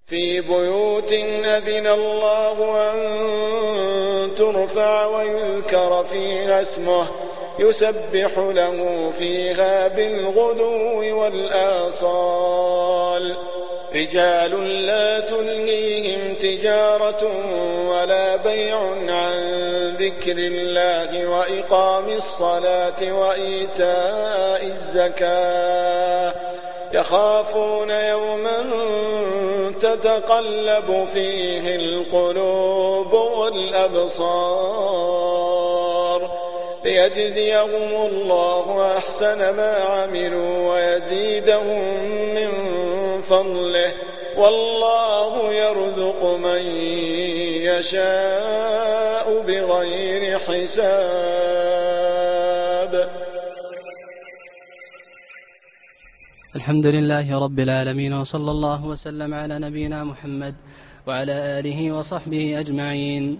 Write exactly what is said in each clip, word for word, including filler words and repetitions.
في بيوت أذن الله أن ترفع ويذكر فيها اسمه يسبح له فيها بالغدو والآصال رجال لا تلهيهم تجارة ولا بيع عن ذكر الله وإقام الصلاة وإيتاء الزكاة يخافون يوما تتقلب فيه القلوب والأبصار ليجزيهم الله أحسن ما عملوا ويزيدهم من فضله والله يرزق من يشاء بغير حساب. الحمد لله رب العالمين، وصلى الله وسلم على نبينا محمد وعلى آله وصحبه أجمعين.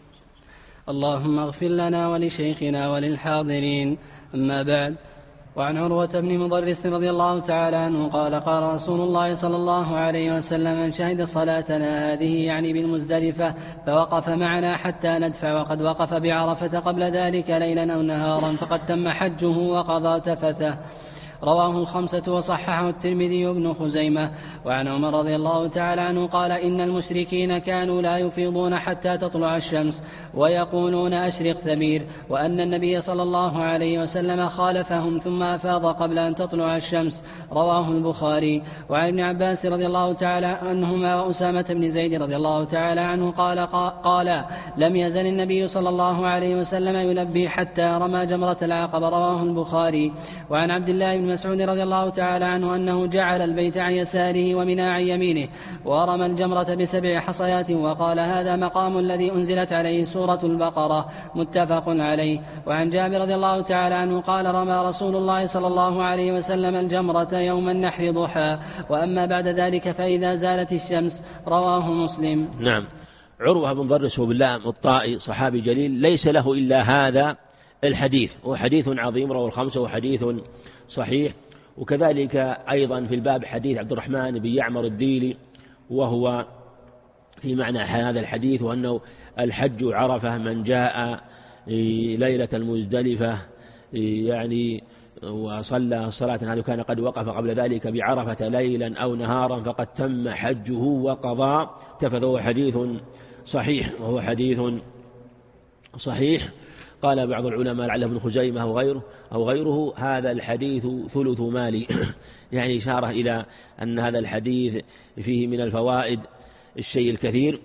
اللهم اغفر لنا ولشيخنا وللحاضرين. أما بعد، وعن عروة بن مضرس رضي الله تعالى عنه قال قال رسول الله صلى الله عليه وسلم: من شهد صلاتنا هذه يعني بالمزدلفة فوقف معنا حتى ندفع وقد وقف بعرفة قبل ذلك ليلا أو نهارا فقد تم حجه وقضى تفته. رواه الخمسة وصححه الترمذي وابن خزيمة. وعن عمر رضي الله تعالى عنه قال: إن المشركين كانوا لا يفيضون حتى تطلع الشمس ويقولون أشرق ثمير، وأن النبي صلى الله عليه وسلم خالفهم ثم أفاض قبل أن تطلع الشمس. رواه البخاري. وعن ابن عباس رضي الله تعالى عنهما وأسامة بن زيد رضي الله تعالى عنه قال قال لم يزل النبي صلى الله عليه وسلم يلبي حتى رمى جمرة العقبة. رواه البخاري. وعن عبد الله بن مسعود رضي الله تعالى عنه أنه جعل البيت عن يساره ومنى عن يمينه ورمى الجمرة بسبع حصيات وقال: هذا مقام الذي أنزلت عليه سورة البقرة. متفق عليه. وعن جابر رضي الله تعالى عنه قال: رمى رسول الله صلى الله عليه وسلم الجمرة يوم النحر ضحى، وأما بعد ذلك فإذا زالت الشمس. رواه مسلم. نعم. عروة بن مضرس بالله الطائي صحابي جليل ليس له إلا هذا الحديث، وحديث عظيم رواه الخمسة وحديث صحيح. وكذلك أيضا في الباب حديث عبد الرحمن بن يعمر الديلي وهو في معنى هذا الحديث، وأنه الحج عرفة من جاء ليلة المزدلفة يعني وصلى صلاة هذا كان قد وقف قبل ذلك بعرفة ليلا أو نهارا فقد تم حجه وقضى تفث. وهو حديث صحيح وهو حديث صحيح. قال بعض العلماء لعله ابن خزيمة أو غيره أو غيره هذا الحديث ثلث مالي يعني إشارة إلى أن هذا الحديث فيه من الفوائد الشيء الكثير.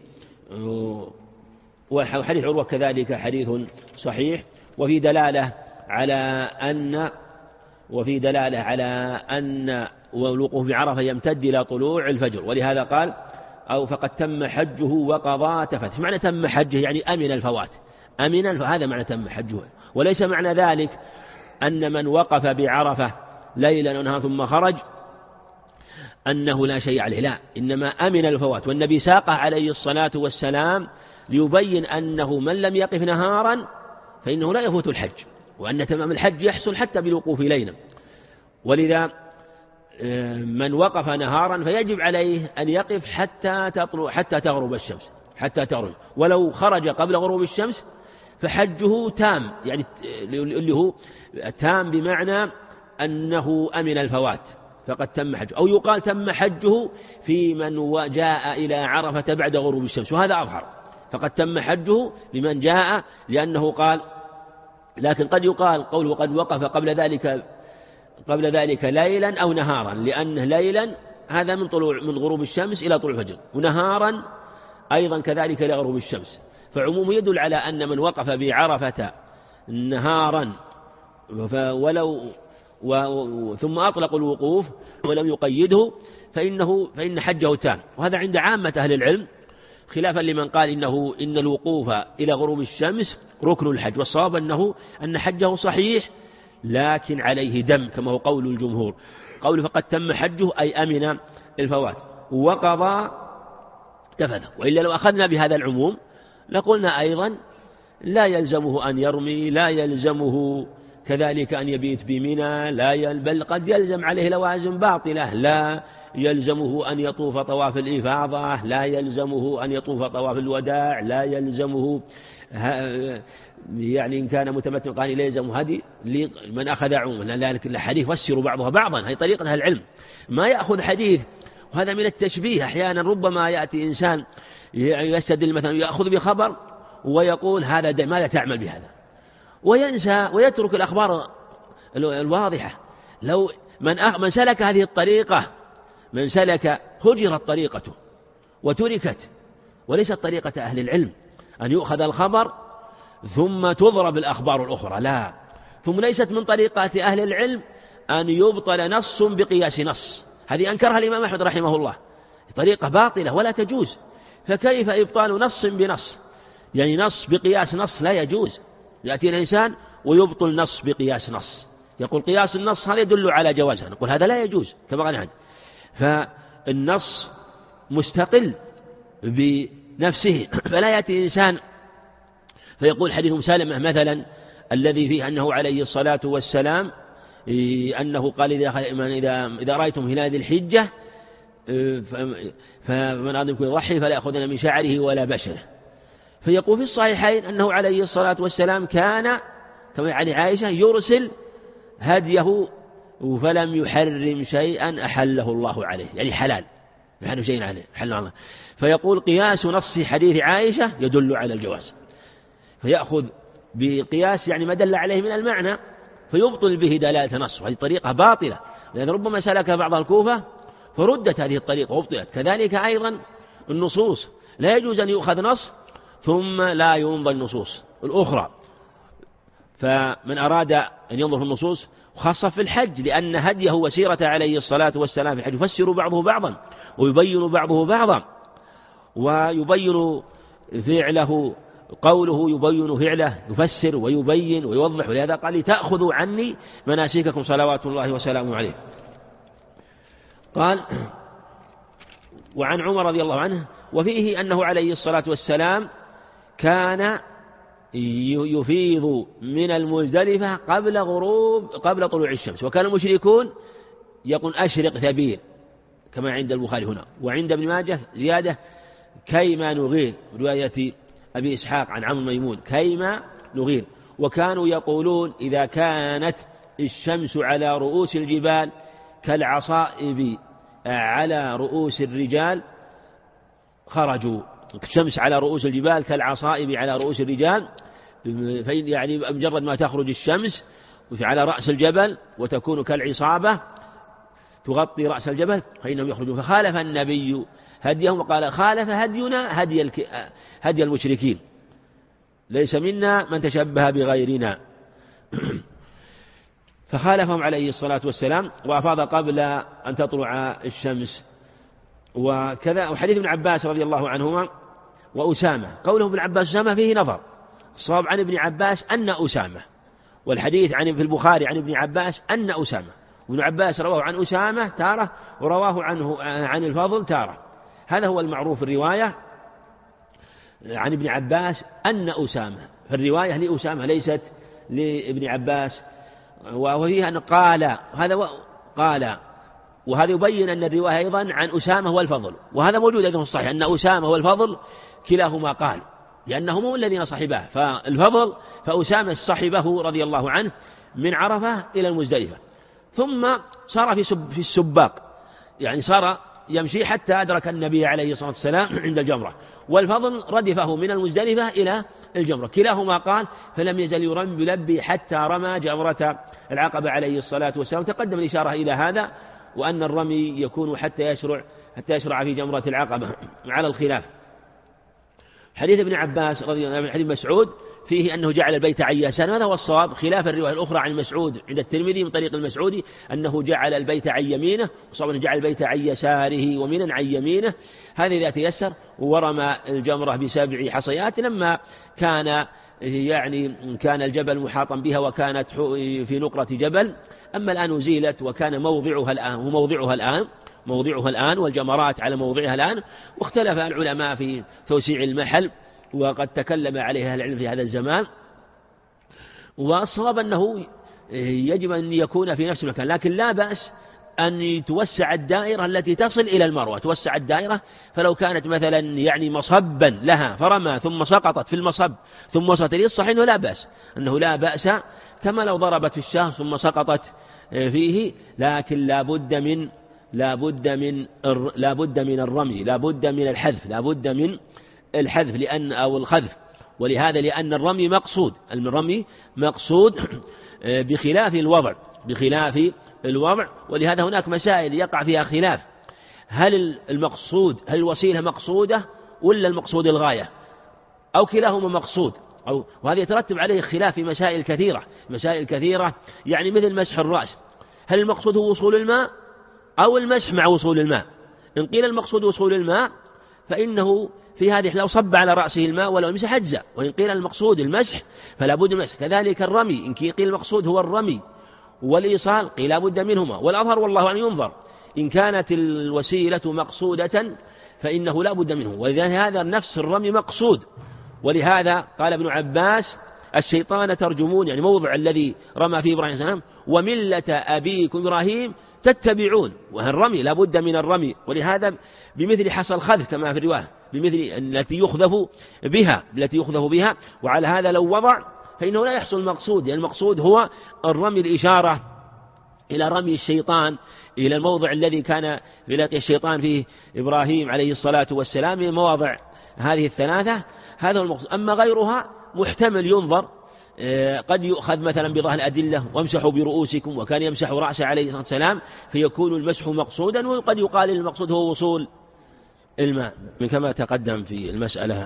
وحديث عروة كذلك حديث صحيح، وفي دلالة على أن وفي دلالة على أن الوقوف بعرفة يمتد إلى طلوع الفجر، ولهذا قال: أو فقد تم حجه وقضى تفته. معنى تم حجه يعني أمن الفوات، أمنا، فهذا معنى تم حجه. وليس معنى ذلك أن من وقف بعرفة ليلا ونهارا ثم خرج أنه لا شيء عليه، لا، إنما أمن الفوات. والنبي ساقه عليه الصلاة والسلام ليبين أنه من لم يقف نهارا فإنه لا يفوت الحج، وأن تمام الحج يحصل حتى بالوقوف ليلا. ولذا من وقف نهارا فيجب عليه أن يقف حتى تطلع حتى تغرب الشمس حتى تغرب، ولو خرج قبل غروب الشمس فحجه تام، يعني اللي هو تام بمعنى أنه أمن الفوات فقد تم حجه. أو يقال تم حجه في من جاء إلى عرفة بعد غروب الشمس، وهذا أظهر، فقد تم حجه بمن جاء، لأنه قال. لكن قد يقال قوله قد وقف قبل ذلك قبل ذلك ليلا أو نهارا، لأنه ليلا هذا من طلوع من غروب الشمس إلى طلوع الفجر، ونهارا أيضا كذلك إلى غروب الشمس. فعمومه يدل على أن من وقف بعرفة نهارا ولو و... ثم أطلق الوقوف ولم يقيده فإنه فإن حجه تام. وهذا عند عامة أهل العلم، خلافا لمن قال إنه إن الوقوف إلى غروب الشمس ركن الحج. والصواب أنه أن حجه صحيح لكن عليه دم، كما هو قول الجمهور. قول فقد تم حجه أي أمن الفوات وقضى تفث. وإلا لو أخذنا بهذا العموم لقلنا أيضا لا يلزمه أن يرمي، لا يلزمه كذلك أن يبيت بمنى، لا يل... بل قد يلزم عليه لوازم باطلة، لا يلزمه أن يطوف طواف الإفاضة، لا يلزمه أن يطوف طواف الوداع، لا يلزمه يعني إن كان متمتع قال لا يلزم هدي من أخذ عموما، لذلك الحديث فسروا بعضها بعضا، هي طريقة أهل العلم، ما يأخذ حديث. وهذا من التشبيه، أحيانا ربما يأتي إنسان يستدل مثلا يأخذ بخبر ويقول هذا ماذا تعمل بهذا، وينسى ويترك الأخبار الواضحة. لو من من سلك هذه الطريقة، من سلك هجرت طريقته وتركت، وليست طريقة أهل العلم أن يؤخذ الخبر ثم تضرب الأخبار الأخرى، لا، ثم ليست من طريقات أهل العلم أن يبطل نص بقياس نص، هذه أنكرها الإمام أحمد رحمه الله، طريقة باطلة ولا تجوز. فكيف إبطال نص بنص؟ يعني نص بقياس نص لا يجوز. يأتي الإنسان ويبطل نص بقياس نص، يقول قياس النص هذا يدل على جوازها، نقول هذا لا يجوز كما قال عنه. فالنص مستقل بنفسه، فلا يأتي إنسان فيقول حديث سالمة مثلا الذي فيه أنه عليه الصلاة والسلام أنه قال إذا إذا رأيتم هلال ذي الحجة فمن أراد منكم يضحي فلا يأخذن من شعره ولا بشره. فيقول في الصحيحين أنه عليه الصلاة والسلام كان كما عن عائشة يرسل هديه فلم يحرم شيئا أحله الله عليه، يعني حلال يحرم شيئا عليه حله الله. فيقول قياس نص حديث عائشة يدل على الجواز، فيأخذ بقياس يعني ما دل عليه من المعنى فيبطل به دلالة نص، وهذه طريقة باطلة، لأن ربما سلك بعض الكوفة فردت هذه الطريقة وابطلت. كذلك أيضا النصوص لا يجوز أن يؤخذ نص ثم لا ينظر النصوص الأخرى. فمن أراد أن ينظر في النصوص خاصة في الحج، لأن هديه وسيرة عليه الصلاة والسلام في الحج يفسر بعضه بعضا ويبين بعضه بعضا، ويبين فعله قوله يبين فعله، يفسر ويبين ويوضح. ولهذا قال لتأخذوا عني مناسككم صلوات الله وسلامه عليه. قال وعن عمر رضي الله عنه وفيه أنه عليه الصلاة والسلام كان يفيض من المزدلفة قبل غروب قبل طلوع الشمس، وكان المشركون يقول أشرق ثبير كما عند البخاري هنا. وعند ابن ماجه زيادة كيما نغير، رواية أبي إسحاق عن عمرو ميمون كيما نغير. وكانوا يقولون إذا كانت الشمس على رؤوس الجبال كالعصائب على رؤوس الرجال خرجوا. الشمس على رؤوس الجبال كالعصائب على رؤوس الرجال، يعني مجرد ما تخرج الشمس على رأس الجبل وتكون كالعصابة تغطي رأس الجبل فإنهم يخرجون. فخالف النبي هديهم وقال خالف هدينا هدي هدي المشركين، ليس منا من تشبه بغيرنا. فخالفهم عليه الصلاة والسلام وأفاض قبل أن تطلع الشمس. وكذا وحديث ابن عباس رضي الله عنهما وأسامة، قوله ابن عباس أسامة فيه نظر، الصواب عن ابن عباس أن أسامة، والحديث عن في البخاري عن ابن عباس أن أسامة، وابن عباس رواه عن أسامة تارة ورواه عنه عن الفضل تارة. هذا هو المعروف في الرواية عن ابن عباس أن أسامة، فالرواية لأسامة ليست لابن عباس. وفيها أن قال هذا قال، وهذا يبين أن الرواية أيضا عن أسامة والفضل، وهذا موجود أيضا في الصحيح أن أسامة والفضل كلاهما قال، لأنهم هم الذين صحباه، فالفضل فأسامة صحبه رضي الله عنه من عرفة إلى المزدلفة، ثم صار في, سب في السباق، يعني صار يمشي حتى أدرك النبي عليه الصلاة والسلام عند الجمرة، والفضل ردفه من المزدلفة إلى الجمرة، كلاهما قال فلم يزل يرمي يلبي حتى رمى جمرة العقبة عليه الصلاة والسلام. تقدم الإشارة إلى هذا، وأن الرمي يكون حتى يشرع حتى يشرع في جمرة العقبة على الخلاف. حديث ابن عباس رضي الله عنه حديث مسعود فيه أنه جعل البيت عن يساره، هذا هو الصواب، خلاف الرواية الأخرى عن مسعود عند الترمذي من طريق المسعودي أنه جعل البيت عن يمينه، وصواب أنه جعل البيت عن يساره ومنا عن يمينه، هذا إذا تيسر. ورمى الجمرة بسبع حصيات لما كان يعني كان الجبل محاطا بها وكانت في نقرة جبل. أما الآن أزيلت وكان موضعها الآن وموضعها الآن موضعها الآن والجمرات على موضعها الآن، واختلف العلماء في توسيع المحل وقد تكلم عليها العلم في هذا الزمان، والصواب أنه يجب أن يكون في نفس المكان، لكن لا بأس أن توسع الدائرة التي تصل إلى المروة، توسع الدائرة، فلو كانت مثلا يعني مصبا لها فرمى ثم سقطت في المصب ثم وصلت إليه، الصحيح أنه لا بأس، أنه لا بأس، كما لو ضربت في الشهر ثم سقطت فيه، لكن لا بد من لا بد من لا بد من الرمي، لا بد من الحذف، لا بد من الحذف لأن أو الخذف، ولهذا لأن الرمي مقصود، الرمي مقصود بخلاف الوضع، بخلاف الوضع، ولهذا هناك مسائل يقع فيها خلاف، هل المقصود هل الوسيلة مقصودة ولا المقصود الغاية أو كلاهما مقصود، أو وهذا يترتب عليه خلاف في مسائل كثيرة، مسائل كثيرة يعني مثل مسح الرأس، هل المقصود هو وصول الماء أو المسح مع وصول الماء؟ إن قيل المقصود وصول الماء فإنه في هذه لو صب على رأسه الماء ولو مسح أجزأ، وإن قيل المقصود المسح فلا بد من المسح. كذلك الرمي، إن قيل المقصود هو الرمي والإيصال قيل لا بد منهما، والأظهر والله أن ينظر، إن كانت الوسيلة مقصودة فإنه لا بد منه، ولذلك هذا نفس الرمي مقصود، ولهذا قال ابن عباس الشيطان ترجمون، يعني موضع الذي رمى فيه إبراهيم السلام، وملة أبيكم إبراهيم تتبعون، والرمي لا بد من الرمي، ولهذا بمثل حصل خذف كما في الرواية، بمثل التي يخذف بها التي يخذف بها وعلى هذا لو وضع فإنه لا يحصل المقصود، يعني المقصود هو الرمي، الإشارة إلى رمي الشيطان إلى الموضع الذي كان يلاقي الشيطان فيه إبراهيم عليه الصلاة والسلام، من مواضع هذه الثلاثة، هذا هو المقصود. أما غيرها محتمل ينظر، قد يؤخذ مثلا بظاهر الأدلة وامسحوا برؤوسكم، وكان يمسح رأسه عليه الصلاة والسلام، فيكون المسح مقصودا، وقد يقال المقصود هو وصول الماء، من كما تقدم في المسألة،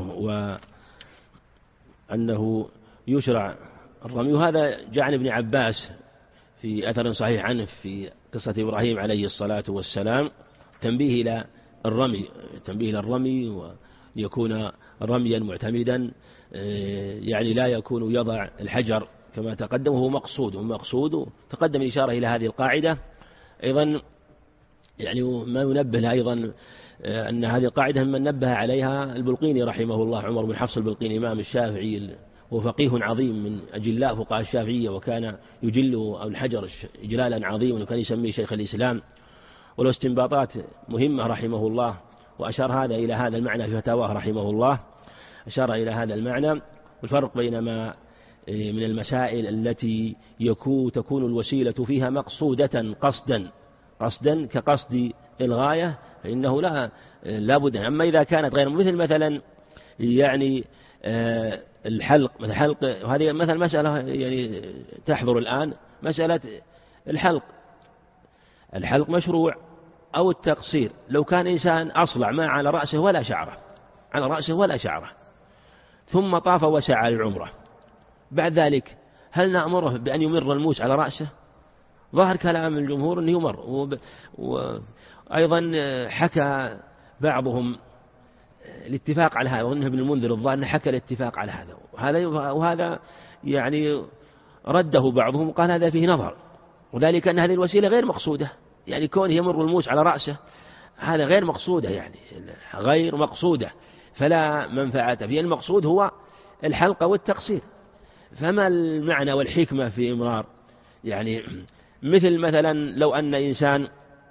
وأنه يشرع الرمي. وهذا جاء عن ابن عباس في أثر صحيح عنه في قصة إبراهيم عليه الصلاة والسلام، تنبيه إلى الرمي، تنبيه إلى الرمي، ويكون رميا معتمدا، يعني لا يكون يضع الحجر كما تقدم، وهو مقصود ومقصود تقدم الإشارة إلى هذه القاعدة. أيضا يعني ما ينبه له أيضا أن هذه القاعدة من نبه عليها البلقيني رحمه الله، عمر بن حفص البلقيني إمام الشافعي وفقيه عظيم من أجلاء فقهاء الشافعية، وكان يجل الحجر إجلالا عظيما، وكان يسميه شيخ الإسلام، وله استنباطات مهمة رحمه الله، وأشار هذا إلى هذا المعنى في فتاواه رحمه الله، أشار إلى هذا المعنى، والفرق بين ما من المسائل التي يكون تكون الوسيلة فيها مقصودة قصدا قصدا كقصد الغاية فإنه لا لا بد. أما إذا كانت غير، مثل مثلا يعني الحلق، مثل حلق، وهذه مثلا مسألة يعني تحضر الآن، مسألة الحلق، الحلق مشروع أو التقصير، لو كان إنسان أصلع ما على رأسه ولا شعره، على رأسه ولا شعره، ثم طاف وسعى للعمرة، بعد ذلك هل نأمره بأن يمر الموس على رأسه؟ ظاهر كلام الجمهور أنه يمر. وأيضا حكى بعضهم الاتفاق على هذا، وأنه ابن المنذر الظاهر حكى الاتفاق على هذا، وهذا وهذا يعني رده بعضهم وقال هذا فيه نظر، وذلك أن هذه الوسيلة غير مقصودة، يعني كونه يمر الموس على رأسه هذا غير مقصودة، يعني غير مقصودة فلا منفعة فيه، المقصود هو الحلق والتقصير. فما المعنى والحكمة في إمرار؟ يعني مثل مثلا لو أن إنسان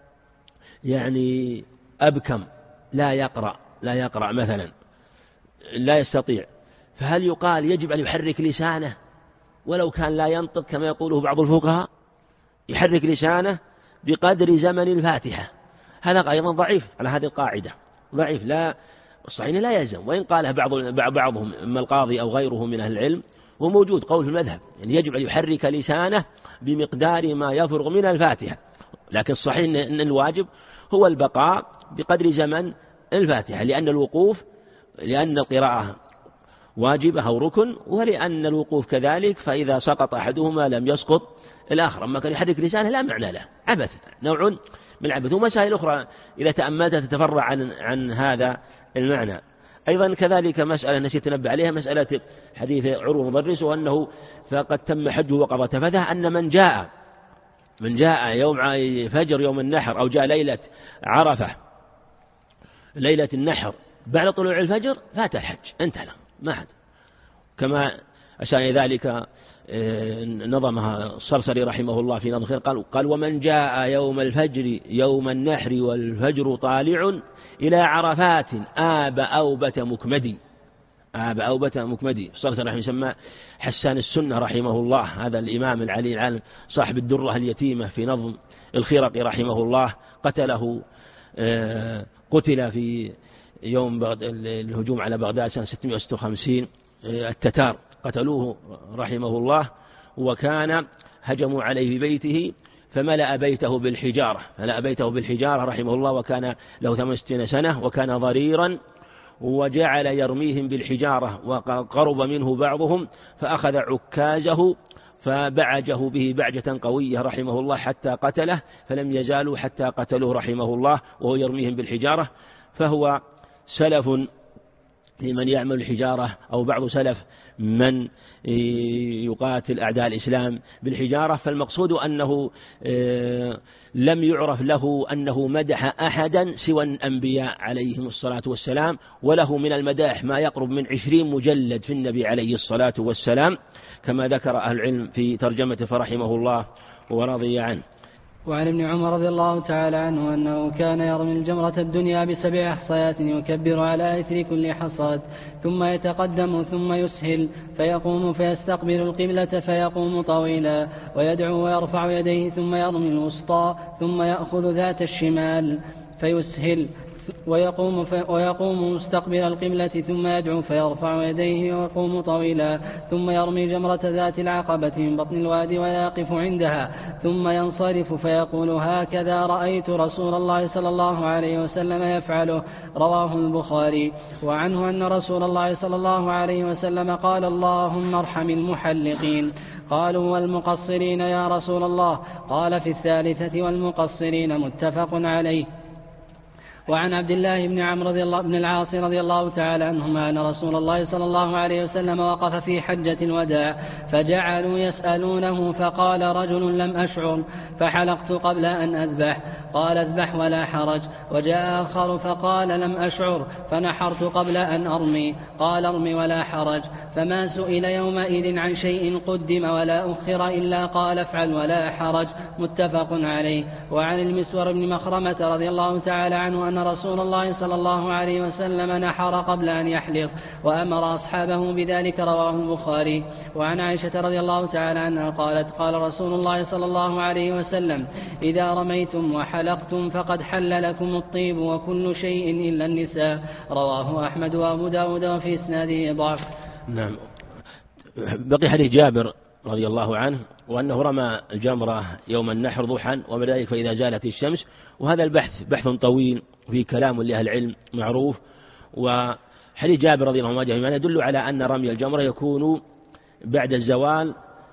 يعني أبكم لا يقرأ لا يقرأ مثلا لا يستطيع، فهل يقال يجب أن يحرك لسانه ولو كان لا ينطق كما يقوله بعض الفقهاء، يحرك لسانه بقدر زمن الفاتحة؟ هذا أيضا ضعيف على هذه القاعدة، ضعيف، لا الصحيح لا يلزم، وإن قالها بعض بعضهم إما القاضي أو غيره من أهل العلم، وموجود قول في المذهب يعني يجب أن يحرك لسانه بمقدار ما يفرغ من الفاتحة، لكن الصحيح أن الواجب هو البقاء بقدر زمن الفاتحة، لأن الوقوف لأن القراءة واجبة أو ركن، ولأن الوقوف كذلك، فإذا سقط أحدهما لم يسقط الآخر. أما كان يحرك لسانه لا معنى له، عبث، نوع من العبث. ومسائل أخرى إذا تأملتها تتفرع عن عن هذا المعنى. أيضا كذلك مسألة نسيت تنبه عليها، مسألة حديث عروة مضرس، وأنه فقد تم حجه وقضى تفثه، أن من جاء من جاء يوم فجر يوم النحر أو جاء ليلة عرفة ليلة النحر بعد طلوع الفجر فات الحج، انتهى ما حد، كما أشار ذلك نظمها الصرصري رحمه الله في نظم الخير، قال, قال ومن جاء يوم الفجر يوم النحر والفجر طالع إلى عرفات آب أوبة مكمدي. آب أوبة مكمدي الصرصري رحمه يسمى حسان السنة رحمه الله، هذا الإمام العلي العالم صاحب الدرة اليتيمة في نظم الخيرقي رحمه الله، قتله قتل في يوم الهجوم على بغداد سنة ستمائة وستة وخمسين، التتار قتلوه رحمه الله، وكان هجموا عليه في بيته فملأ بيته بالحجارة ملأ بيته بالحجارة رحمه الله، وكان له ثمان وستين سنة وكان ضريرا، وجعل يرميهم بالحجارة وقرب منه بعضهم فأخذ عكازه فبعجه به بعجة قوية رحمه الله حتى قتله، فلم يزالوا حتى قتلوه رحمه الله وهو يرميهم بالحجارة. فهو سلف لمن يعمل الحجارة، أو بعض سلف من يقاتل أعداء الإسلام بالحجارة. فالمقصود أنه لم يعرف له أنه مدح أحدا سوى الأنبياء عليهم الصلاة والسلام، وله من المداح ما يقرب من عشرين مجلد في النبي عليه الصلاة والسلام، كما ذكر أهل العلم في ترجمته فرحمه الله ورضي عنه. وعن ابن عمر رضي الله تعالى عنه أنه كان يرمي الجمرة الدنيا بسبع حصيات يكبر على إثر كل حصاد، ثم يتقدم ثم يسهل فيقوم فيستقبل القبلة فيقوم طويلا ويدعو ويرفع يديه ثم يرمي الوسطى ثم يأخذ ذات الشمال فيسهل ويقوم, ويقوم مستقبل القبلة ثم يدعو فيرفع يديه ويقوم طويلا، ثم يرمي جمرة ذات العقبة من بطن الوادي ويقف عندها ثم ينصرف فيقول هكذا رأيت رسول الله صلى الله عليه وسلم يفعله. رواه البخاري. وعنه أن رسول الله صلى الله عليه وسلم قال اللهم ارحم المحلقين. قالوا والمقصرين يا رسول الله؟ قال في الثالثة والمقصرين، متفق عليه. وعن عبد الله بن عمرو رضي الله بن العاص رضي الله تعالى عنهما أن رسول الله صلى الله عليه وسلم وقف في حجة الوداع فجعلوا يسألونه فقال رجل لم أشعر فحلقت قبل أن أذبح، قال اذبح ولا حرج. وجاء آخر فقال لم أشعر فنحرت قبل أن أرمي، قال ارمي ولا حرج. فما سئل يومئذ عن شيء قدم ولا أخر إلا قال افعل ولا حرج، متفق عليه. وعن المسور بن مخرمة رضي الله تعالى عنه أن رسول الله صلى الله عليه وسلم نحر قبل أن يحلق وأمر أصحابه بذلك، رواه البخاري. وعن عائشة رضي الله تعالى عنها قالت قال رسول الله صلى الله عليه وسلم إذا رميتم وحلقتم فقد حل لكم الطيب وكل شيء إلا النساء، رواه أحمد وأبو داود وفي إسناده ضعف. نعم. بقي حديث جابر رضي الله عنه وأنه رمى الجمرة يوم النحر ضحى ومن ذلك فإذا زالت الشمس، وهذا البحث بحث طويل في كلام لأهل العلم معروف. وحديث جابر رضي الله عنه يدل على أن رمي الجمرة يكون بعد الزوال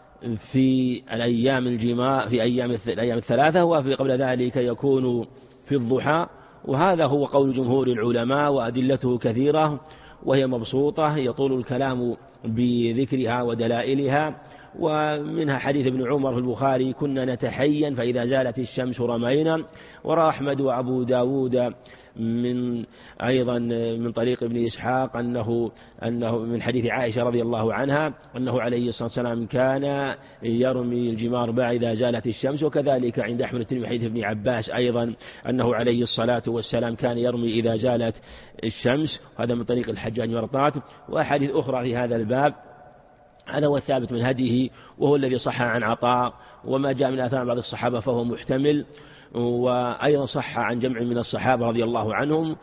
في الأيام الجماع في أيام الأيام الثلاثة، وفي قبل ذلك يكون في الضحى، وهذا هو قول جمهور العلماء وأدلته كثيرة وهي مبسوطة يطول الكلام بذكرها ودلائلها. ومنها حديث ابن عمر في البخاري كنا نتحين فإذا زالت الشمس رمينا. وروى أحمد وأبو داود من أيضا من طريق ابن إسحاق أنه أنه من حديث عائشة رضي الله عنها أنه عليه الصلاة والسلام كان يرمي الجمار بعد إذا زالت الشمس. وكذلك عند أحمد الترمذي حديث ابن عباس أيضا أنه عليه الصلاة والسلام كان يرمي إذا زالت الشمس، هذا من طريق الحجاج مرطات. وأحاديث أخرى في هذا الباب، هذا هو الثابت من هديه وهو الذي صح عن عطاء، وما جاء من آثار بعض الصحابة فهو محتمل، وأيضا صح عن جمع من الصحابة رضي الله عنهم.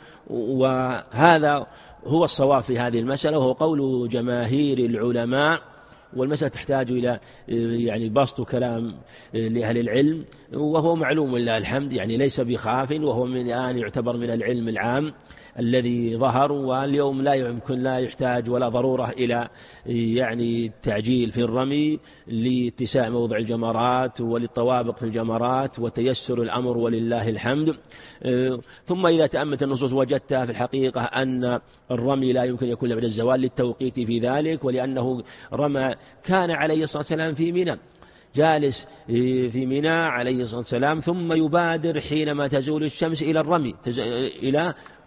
وهذا هو الصواب في هذه المسألة وهو قول جماهير العلماء، والمسألة تحتاج إلى يعني بسط كلام لأهل العلم، وهو معلوم لله الحمد، يعني ليس بخاف، وهو من الآن يعتبر من العلم العام الذي ظهر. واليوم لا يمكن لا يحتاج ولا ضرورة إلى يعني التعجيل في الرمي لاتساع موضع الجمرات وللطوابق في الجمرات وتيسر الأمر ولله الحمد. ثم إذا تأملت النصوص وجدتها في الحقيقة أن الرمي لا يمكن يكون بعد الزوال للتوقيت في ذلك، ولأنه رمى كان عليه الصلاة والسلام في منى جالس في منى عليه الصلاة والسلام، ثم يبادر حينما تزول الشمس إلى الرمي إلى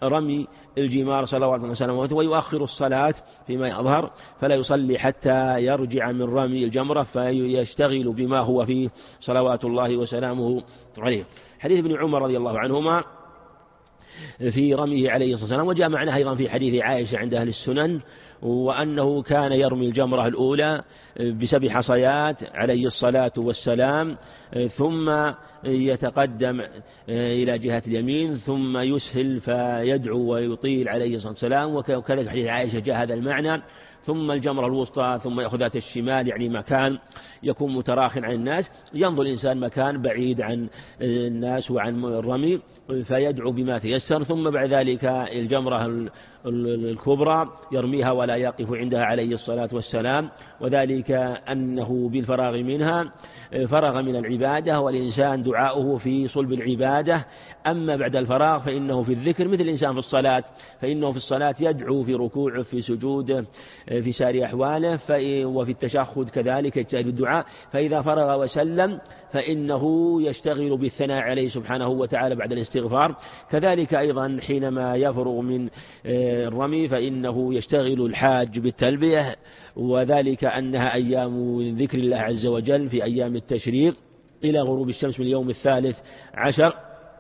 رمي الجمار صلوات الله وسلامه، ويؤخر الصلاة فيما يظهر فلا يصلي حتى يرجع من رمي الجمرة فيشتغل بما هو فيه صلوات الله وسلامه عليه. حديث ابن عمر رضي الله عنهما في رميه عليه الصلاة والسلام، وجاء معناه أيضا في حديث عائشة عند أهل السنن، وأنه كان يرمي الجمرة الأولى بسبع حصيات عليه الصلاة والسلام، ثم يتقدم إلى جهة اليمين ثم يسهل فيدعو ويطيل عليه الصلاة والسلام، وكذلك حديث عائشة جاء هذا المعنى، ثم الجمرة الوسطى ثم يأخذ ذات الشمال، يعني مكان يكون متراخٍ عن الناس، ينظر الإنسان مكان بعيد عن الناس وعن الرمي فيدعو بما تيسر، ثم بعد ذلك الجمرة الكبرى يرميها ولا يقف عندها عليه الصلاة والسلام، وذلك أنه بالفراغ منها فرغ من العبادة، والإنسان دعاؤه في صلب العبادة. أما بعد الفراغ فإنه في الذكر مثل الإنسان في الصلاة، فإنه في الصلاة يدعو في ركوعه في سجوده في سائر أحواله، وفي التشهد كذلك يجتهد بالدعاء، فإذا فرغ وسلم فإنه يشتغل بالثناء عليه سبحانه وتعالى بعد الاستغفار. كذلك أيضا حينما يفرغ من الرمي فإنه يشتغل الحاج بالتلبية، وذلك أنها أيام ذكر الله عز وجل في أيام التشريق إلى غروب الشمس من اليوم الثالث عشر.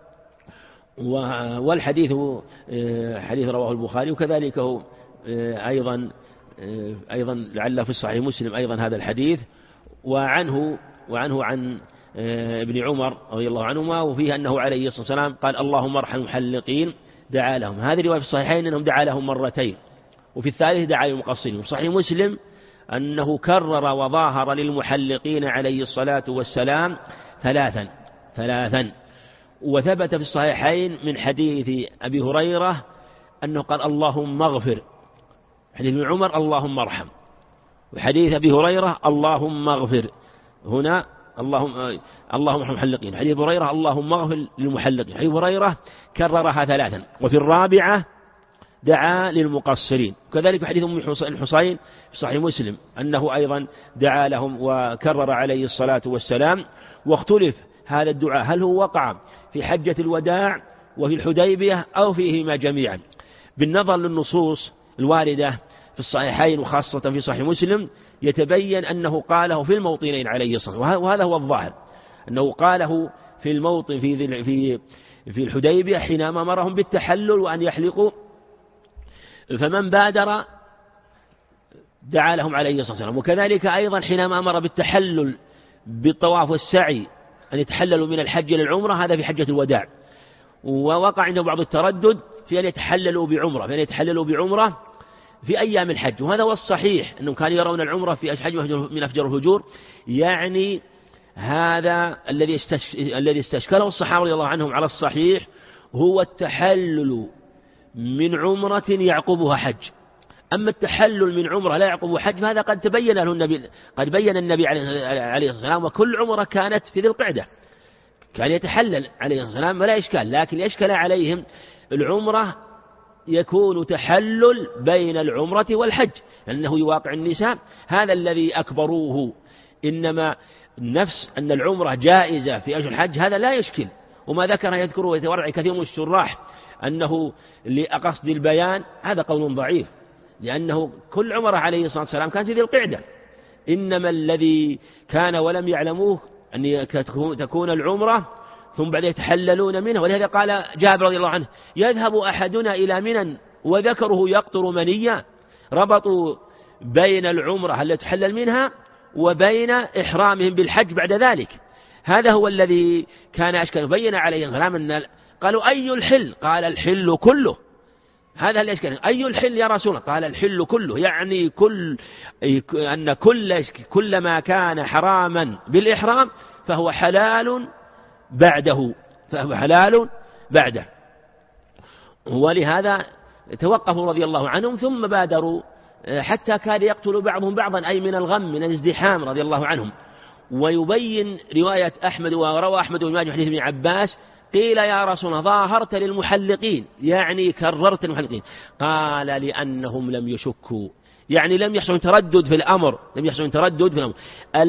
والحديث حديث رواه البخاري، وكذلك هو أيضا أيضا لعل في الصحيح مسلم أيضا هذا الحديث، وعنه وعنه عن ابن عمر رضي الله عنهما، وفيه أنه عليه الصلاة والسلام قال اللهم ارحم المحلقين دعا لهم. هذه رواية في الصحيحين أنهم دعا لهم مرتين، وفي الثالث دعا للمقصرين. وفي صحيح مسلم أنه كرر وظاهر للمحلقين عليه الصلاة والسلام ثلاثا ثلاثا وثبت في الصحيحين من حديث أبي هريرة أنه قال اللهم اغفر، حديث ابن عمر اللهم ارحم، وحديث أبي هريرة اللهم اغفر. هنا اللهم اللهم ارحم المحلقين، حديث أبي هريرة اللهم اغفر للمحلقين، حديث هريرة كررها ثلاثا. وفي الرابعة دعا للمقصرين. كذلك حديث أم الحصين في صحيح مسلم أنه أيضا دعا لهم وكرر عليه الصلاة والسلام. واختلف هذا الدعاء هل هو وقع في حجة الوداع وفي الحديبية أو فيهما جميعا. بالنظر للنصوص الواردة في الصحيحين وخاصة في صحيح مسلم يتبين أنه قاله في الموطنين عليه الصلاة والسلام، وهذا هو الظاهر أنه قاله في الموطن في في في الحديبية حينما أمرهم بالتحلل وأن يحلقوا، فمن بادر دعا لهم عليه الصلاة والسلام. وكذلك أيضا حينما أمر بالتحلل بالطواف والسعي أن يتحللوا من الحج إلى العمرة، هذا في حجة الوداع. ووقع عنده بعض التردد في أن يتحللوا بعمرة في أن يتحللوا بعمرة في أيام الحج، وهذا هو الصحيح أنهم كانوا يرون العمرة في حج من أفجر الهجور، يعني هذا الذي الذي استشكله الصحابة رضي الله عنهم على الصحيح هو التحلل من عمرة يعقبها حج. أما التحلل من عمرة لا يعقبها حج فهذا قد تبين له النبي قد بين النبي عليه الصلاة والسلام، وكل عمرة كانت في ذي القعدة كان يتحلل عليه الصلاة والسلام ولا إشكال، لكن يشكل عليهم العمرة يكون تحلل بين العمرة والحج لأنه يواقع النساء، هذا الذي أكبروه. إنما نفس أن العمرة جائزة في أشهر الحج هذا لا يشكل، وما ذكر يذكره ويتورع كثير من الشراح أنه لقصد البيان هذا قول ضعيف، لأنه كل عمره عليه الصلاة والسلام كانت في ذي القعدة، إنما الذي كان ولم يعلموه أن تكون العمرة ثم بعد يتحللون منها. ولهذا قال جابر رضي الله عنه يذهب أحدنا إلى منى وذكره يقطر منيا، ربطوا بين العمرة التي يتحلل منها وبين إحرامهم بالحج بعد ذلك. هذا هو الذي كان أشكال. بين عليه السلام أن قالوا أي الحل؟ قال الحل كله. هذا الإشكال، أي الحل يا رسول الله؟ قال الحل كله، يعني كل أن كل كل ما كان حراما بالإحرام فهو حلال بعده فهو حلال بعده. ولهذا توقفوا رضي الله عنهم ثم بادروا حتى كاد يقتل بعضهم بعضا، أي من الغم من الازدحام رضي الله عنهم. ويبين رواية أحمد وروى أحمد بن ماجه حديث ابن عباس قيل يا رسول الله ظاهرت للمحلقين، يعني كررت المحلقين، قال لأنهم لم يشكوا، يعني لم يحصل تردد في الأمر لم يحصل تردد في الأمر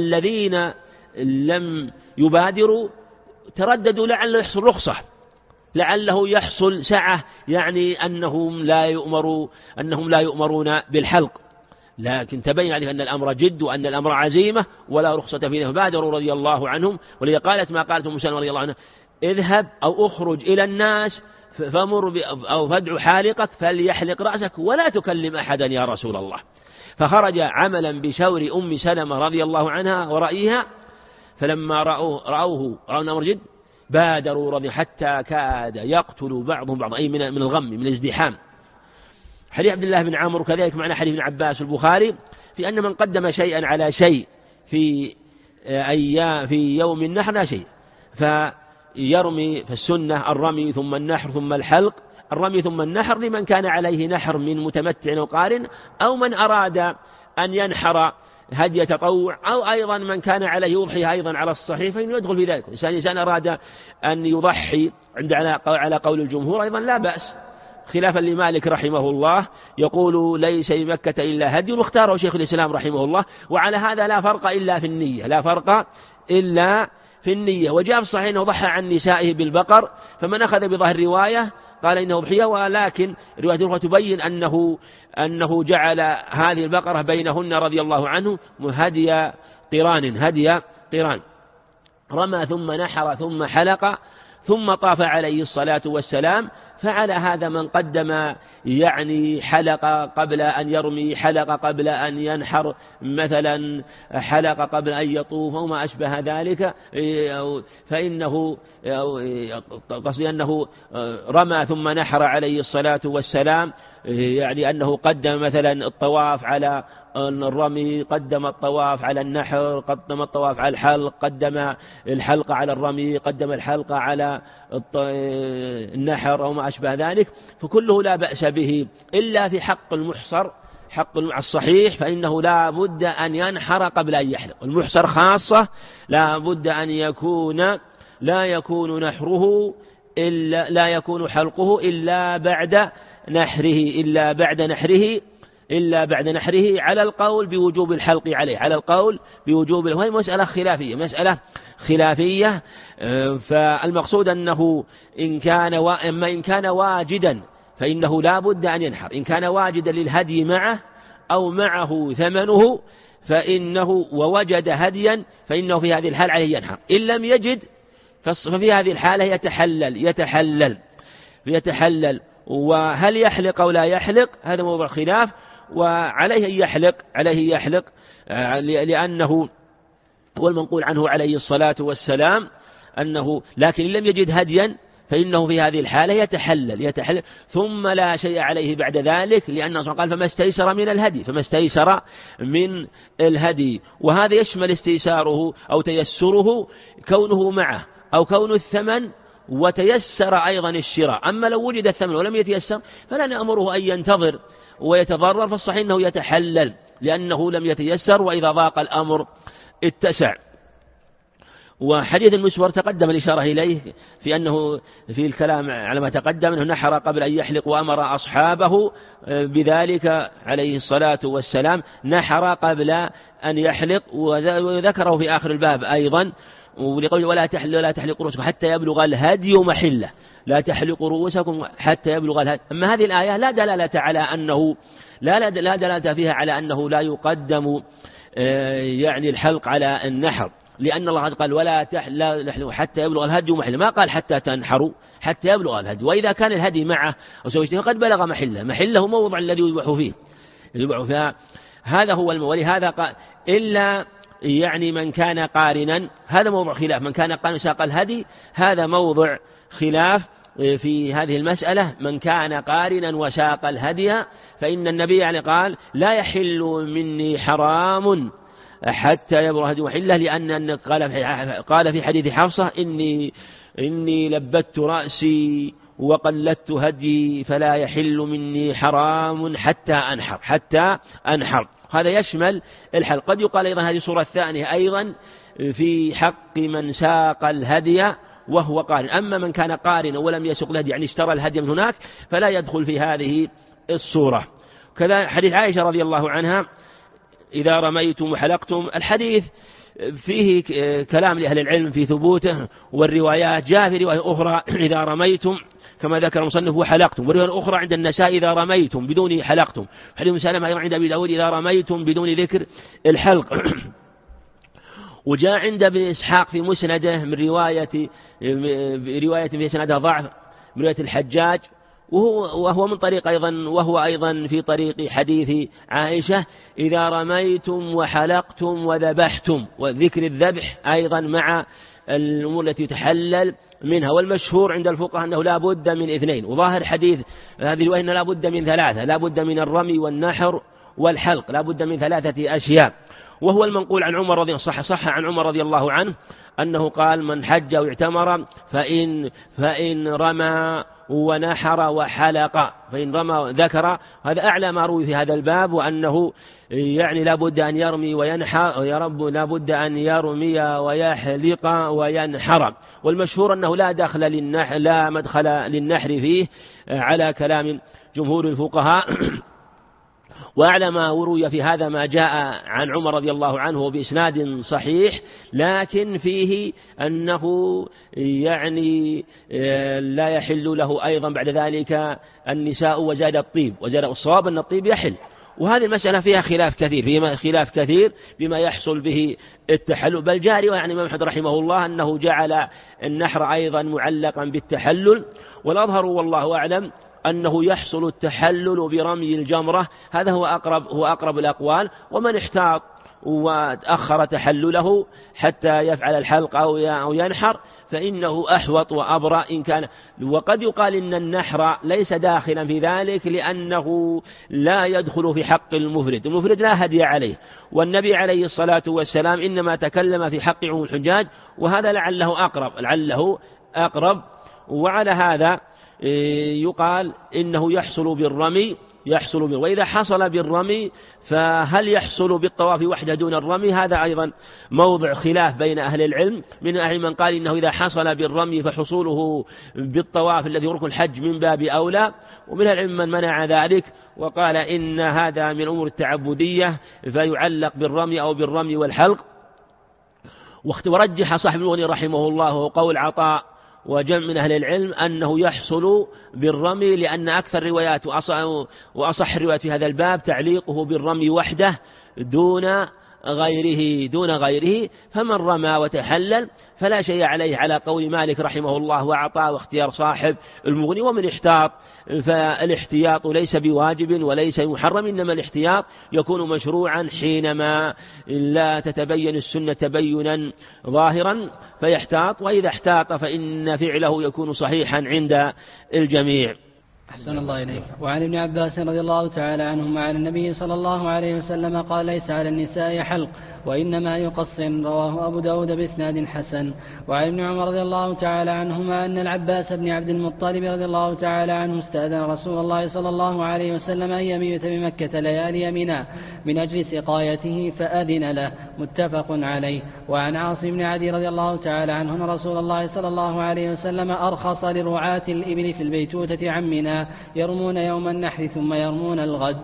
الذين لم يبادروا ترددوا لعل يحصل رخصة، لعله يحصل سعة، يعني أنهم لا يؤمروا أنهم لا يؤمرون بالحلق، لكن تبين عليه أن الأمر جد وأن الأمر عزيمة ولا رخصة فيه، فبادروا رضي الله عنهم. ولذا قالت ما قالت أم سلمة رضي الله عنها: اذهب أو أخرج إلى الناس فمر أو فادع حالقك فليحلق رأسك ولا تكلم أحدا يا رسول الله. فخرج عملا بشور أم سلمة رضي الله عنها ورأيها، فلما رأوه رأوه رأوا الأمر جد بادروا رضي حتى كاد يقتل بعضهم بعضا، أي من من الغم من الازدحام. حديث عبد الله بن عمرو كذلك معنى حديث ابن عباس البخاري في أن من قدم شيئا على شيء في أيام في يوم النحر لا شيء، فيرمي في السنة الرمي ثم النحر ثم الحلق، الرمي ثم النحر لمن كان عليه نحر من متمتع أو قارن، أو من أراد أن ينحر هدي تطوع، أو أيضا من كان عليه يضحي أيضا على الصحيح فإنه يدخل في ذلك. إنسان إنسان أراد أن يضحي عند على قول الجمهور أيضا لا بأس، خلافا لمالك رحمه الله يقول ليس بمكة إلا هدي، واختاره شيخ الإسلام رحمه الله. وعلى هذا لا فرق إلا في النية، لا فرق إلا في النية. وجاء في الصحيح أنه ضحى عن نسائه بالبقر، فمن أخذ بظهر رواية قال إنه ضحية، ولكن رواية أخرى تبين أنه أنه جعل هذه البقرة بينهن رضي الله عنه هدي قران، هدي قران. رمى ثم نحر ثم حلق ثم طاف عليه الصلاة والسلام. فعلى هذا من قدم يعني حلق قبل أن يرمي، حلق قبل أن ينحر، مثلا حلق قبل أن يطوف وما أشبه ذلك، فإنه قصدي أنه رمى ثم نحر عليه الصلاة والسلام، يعني أنه قدم مثلا الطواف على الرمي، قدم الطواف على النحر، قدم الطواف على الحلق، قدم الحلق على الرمي، قدم الحلق على النحر أو ما أشبه ذلك، فكله لا بأس به إلا في حق المحصر، حق الصحيح فإنه لا بد أن ينحر قبل أن يحلق. المحصر خاصة لا بد أن يكون لا يكون نحره إلا لا يكون حلقه إلا بعد نحره إلا بعد نحره إلا بعد نحره على القول بوجوب الحلق عليه، على القول بوجوب، وهي مسألة خلافية، مسألة خلافية. فالمقصود أنه إن كان أما إن كان واجدا فإنه لا بد أن ينحر، إن كان واجدا للهدي معه أو معه ثمنه فإنه ووجد هديا فإنه في هذه الحالة عليه ينحر. إن لم يجد ففي هذه الحالة يتحلل يتحلل يتحلل وهل يحلق أو لا يحلق هذا موضوع خلاف، وعليه أن يحلق، عليه يحلق لأنه هو المنقول عنه عليه الصلاة والسلام أنه، لكن إن لم يجد هديا فإنه في هذه الحالة يتحلل يتحلل ثم لا شيء عليه بعد ذلك، لأن الله قال فما استيسر من الهدي، فما استيسر من الهدي. وهذا يشمل استيساره أو تيسره كونه معه أو كون الثمن وتيسر أيضا الشراء. أما لو وجد الثمن ولم يتيسر فلا نأمره أن ينتظر ويتضرر، فالصحيح أنه يتحلل لأنه لم يتيسر، وإذا ضاق الأمر اتسع. وحديث المسور تقدم الإشارة إليه في أنه في الكلام على ما تقدم أنه نحر قبل أن يحلق وأمر أصحابه بذلك عليه الصلاة والسلام، نحر قبل أن يحلق، وذكره في آخر الباب أيضا ولقوله ولا تحلق ولا تحلق رؤوسكم حتى يبلغ الهدي محله، لا تحلقوا رؤوسكم حتى يبلغ الهدي. أما هذه الآية لا دلالة على أنه لا لا دلالة فيها على أنه لا يقدم يعني الحلق على النحر، لأن الله قال ولا تحلقوا حتى يبلغ الهدي محله، ما قال حتى تنحروا حتى يبلغ الهدي. وإذا كان الهدي معه وسويته قد بلغ محله، محله موضع الذي يذبح فيه يذبح فيها، هذا هو المولي. هذا قال إلا يعني من كان قارنا، هذا موضوع خلاف، من كان قارنا ساق الهدي هذا موضع خلاف في هذه المسألة. من كان قارنا وساق الهدي فإن النبي يعني قال لا يحل مني حرام حتى يبلغ الهدي محله، لأن قال في حديث حفصة إني إني لبت رأسي وقلدت هدي فلا يحل مني حرام حتى أنحر حتى أنحر. هذا يشمل الحلق. قد يقال أيضا هذه الصورة الثانية أيضا في حق من ساق الهدي وهو قارن. أما من كان قارنا ولم يسق الهدي يعني اشترى الهدي من هناك فلا يدخل في هذه الصورة. كذا حديث عائشة رضي الله عنها إذا رميتم وحلقتم، الحديث فيه كلام لأهل العلم في ثبوته، والروايات جاء في رواية أخرى إذا رميتم كما ذكر المصنف وحلقتم، والرواية الأخرى عند النساء إذا رميتم بدون حلقتم، حديث سلمة أيضا عند أبي داود إذا رميتم بدون ذكر الحلق. وجاء عند ابن إسحاق في مسنده من رواية رواية في سندها ضعف من رواية الحجاج، وهو, وهو من طريق أيضا وهو أيضا في طريق حديث عائشة إذا رميتم وحلقتم وذبحتم، وذكر الذبح أيضا مع الأمور التي تحلل منها. والمشهور عند الفقهاء أنه لا بد من اثنين، وظاهر حديث هذه الرواية أنه لا بد من ثلاثة، لا بد من الرمي والنحر والحلق، لا بد من ثلاثة أشياء. وهو المنقول عن عمر رضي صح صح عن عمر رضي الله عنه أنه قال من حج أو اعتمر فإن فإن رمى ونحر وحلق، فإن رمى ذكر، هذا أعلى ما روي في هذا الباب، وأنه يعني لا بد أن يرمي وينحر، يا رب لا بد أن يرمي ويحلق وينحر. والمشهور أنه لا دخل للنحر لا مدخل للنحر فيه على كلام جمهور الفقهاء. وأعلى ما وروي في هذا ما جاء عن عمر رضي الله عنه بإسناد صحيح، لكن فيه أنه يعني لا يحل له أيضا بعد ذلك النساء وزاد الطيب، وزاد الصواب أن الطيب يحل. وهذه المسألة فيها خلاف كثير فيما خلاف كثير بما يحصل به التحلل، بل جاري يعني الإمام أحمد رحمه الله أنه جعل النحر أيضا معلقا بالتحلل، والأظهر والله أعلم أنه يحصل التحلل برمي الجمرة، هذا هو أقرب هو أقرب الأقوال. ومن احتاط وتأخر تحلله حتى يفعل الحلق أو ينحر فإنه أحوط وأبرأ إن كان. وقد يقال إن النحر ليس داخلا في ذلك لأنه لا يدخل في حق المفرد، المفرد لا هدي عليه، والنبي عليه الصلاة والسلام إنما تكلم في حق عموم الحجاج، وهذا لعله أقرب لعله أقرب. وعلى هذا يقال إنه يحصل بالرمي يحصل بالرمي. وإذا حصل بالرمي فهل يحصل بالطواف وحده دون الرمي؟ هذا أيضا موضع خلاف بين أهل العلم، من أهل من قال إنه إذا حصل بالرمي فحصوله بالطواف الذي ركن الحج من باب أولى، ومن العلم من منع ذلك وقال إن هذا من أمور التعبدية فيعلق بالرمي أو بالرمي والحلق. ورجح صاحب المغني رحمه الله قول عطاء وجمع من أهل العلم أنه يحصل بالرمي، لأن أكثر الروايات وأصح الروايات في هذا الباب تعليقه بالرمي وحده دون غيره دون غيره فمن رمى وتحلل فلا شيء عليه على قول مالك رحمه الله وعطاء واختيار صاحب المغني. ومن احتاط فالاحتياط ليس بواجب وليس محرم، إنما الاحتياط يكون مشروعا حينما لا تتبين السنة تبينا ظاهرا فيحتاط، وإذا احتاط فإن فعله يكون صحيحا عند الجميع. أحسن الله إليك. وعن ابن عباس رضي الله تعالى عنهما عن النبي صلى الله عليه وسلم قال ليس على النساء حلق وإنما يقصر، رواه أبو داود بإسناد حسن. وعن ابن عمر رضي الله تعالى عنهما أن العباس بن عبد المطلب رضي الله تعالى عنه استأذن رسول الله صلى الله عليه وسلم أن يبيت بمكة ليالي منى من أجل سقايته فأذن له، متفق عليه. وعن عاصم بن عدي رضي الله تعالى عنه أن رسول الله صلى الله عليه وسلم أرخص لرعاة الإبل في البيتوتة عن منى يرمون يوم النحر ثم يرمون الغد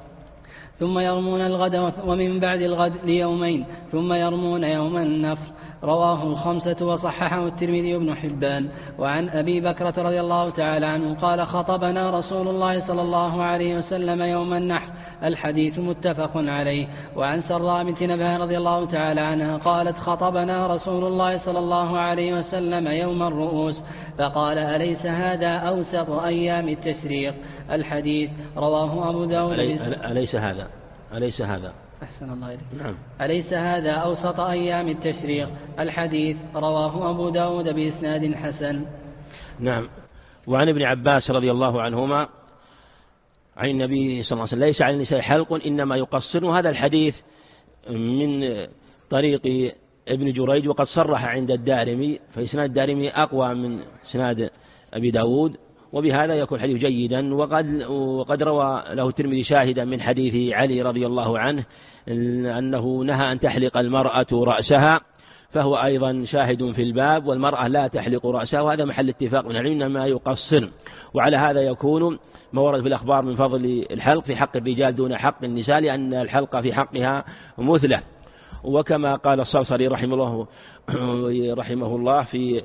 ثم يرمون الغد ومن بعد الغد ليومين ثم يرمون يوم النفر، رواه الخمسة وصححه الترمذي وابن حبان. وعن أبي بكرة رضي الله تعالى عنه قال خطبنا رسول الله صلى الله عليه وسلم يوم النحر، الحديث متفق عليه. وعن سراء بنت نبه رضي الله تعالى عنها قالت خطبنا رسول الله صلى الله عليه وسلم يوم الرؤوس فقال أليس هذا أوسط أيام التشريق، الحديث رواه أبو داود. أليس هذا أليس هذا أحسن الله إليك. نعم. أليس هذا أوسط أيام التشريق، الحديث رواه أبو داود بإسناد حسن. نعم. وعن ابن عباس رضي الله عنهما عن النبي صلى الله عليه وسلم ليس على النساء حلق إنما يقصر، هذا الحديث من طريق ابن جريج وقد صرح عند الدارمي، فإسناد الدارمي أقوى من إسناد أبي داود، وبهذا يكون حديث جيدا. وقد, وقد روى له الترمذي شاهدا من حديث علي رضي الله عنه أنه نهى أن تحلق المرأة رأسها، فهو أيضا شاهد في الباب، والمرأة لا تحلق رأسها، وهذا محل اتفاق من العلم إنما يقصر. وعلى هذا يكون ما ورد في الأخبار من فضل الحلق في حق الرجال دون حق النساء، لأن الحلق في حقها مثلة. وكما قال الصرصري رحمه الله رحمه الله في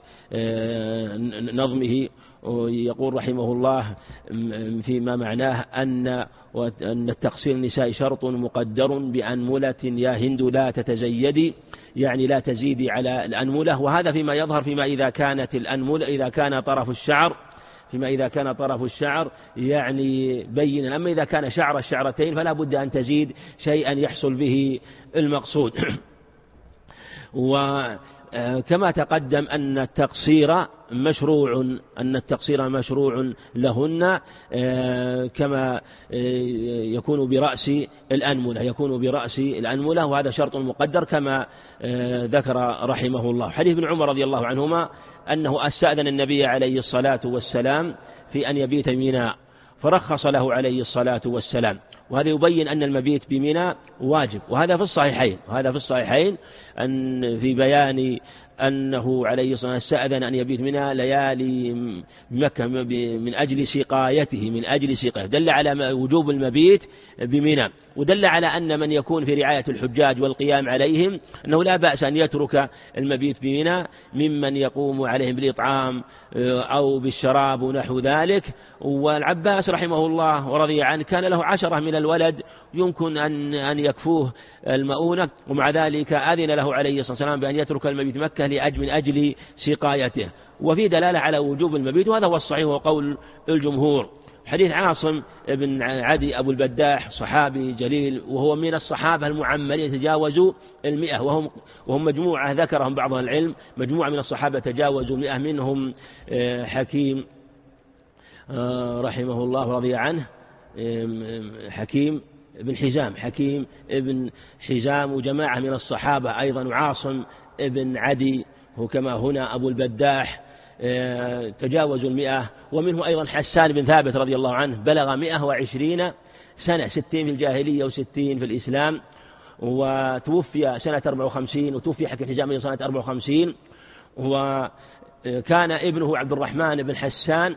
نظمه يقول رحمه الله فيما معناه أن أن التقصير النساء شرط مقدر بأنملة يا هند لا تتزيدي، يعني لا تزيدي على الأنملة. وهذا فيما يظهر فيما إذا كانت الأنملة إذا كان طرف الشعر فيما إذا كان طرف الشعر يعني بينا. أما إذا كان شعر الشعرتين فلا بد أن تزيد شيئا يحصل به المقصود. وكما تقدم أن التقصير مشروع أن التقصير مشروع لهن كما يكون برأس الأنملة يكون برأس الأنملة وهذا شرط مقدر كما ذكر رحمه الله. حديث ابن عمر رضي الله عنهما أنه استأذن النبي عليه الصلاة والسلام في أن يبيت بمنى فرخص له عليه الصلاة والسلام، وهذا يبين أن المبيت بمنى واجب. وهذا في الصحيحين وهذا في الصحيحين أن في بيان أنه عليه الصلاة والسلام استأذن أن يبيت منى ليالي مكة من أجل سقايته من أجل سقايته دل على وجوب المبيت بمنى، ودل على أن من يكون في رعاية الحجاج والقيام عليهم أنه لا بأس أن يترك المبيت بمنى ممن يقوم عليهم بالإطعام أو بالشراب ونحو ذلك. والعباس رحمه الله ورضي عنه كان له عشرة من الولد يمكن أن أن يكفوه المؤونة، ومع ذلك أذن له عليه الصلاة والسلام بأن يترك المبيت مكة لأجل من أجل سقايته، وفي دلالة على وجوب المبيت، وهذا هو الصحيح وقول الجمهور. حديث عاصم بن عدي أبو البداح صحابي جليل وهو من الصحابة المعمرين تجاوزوا المئة وهم وهم مجموعة ذكرهم بعض العلم مجموعة من الصحابة تجاوزوا المئة منهم حكيم رحمه الله رضي عنه حكيم بن حزام حكيم بن حزام وجماعة من الصحابة أيضا وعاصم بن عدي وكما هنا أبو البداح تجاوزوا المئة، ومنه أيضا حسان بن ثابت رضي الله عنه بلغ مئة وعشرين سنة ستين في الجاهلية وستين في الإسلام، وتوفي سنة أربع وخمسين وتوفي حكيم حزام سنة أربع وخمسين. وكان ابنه عبد الرحمن بن حسان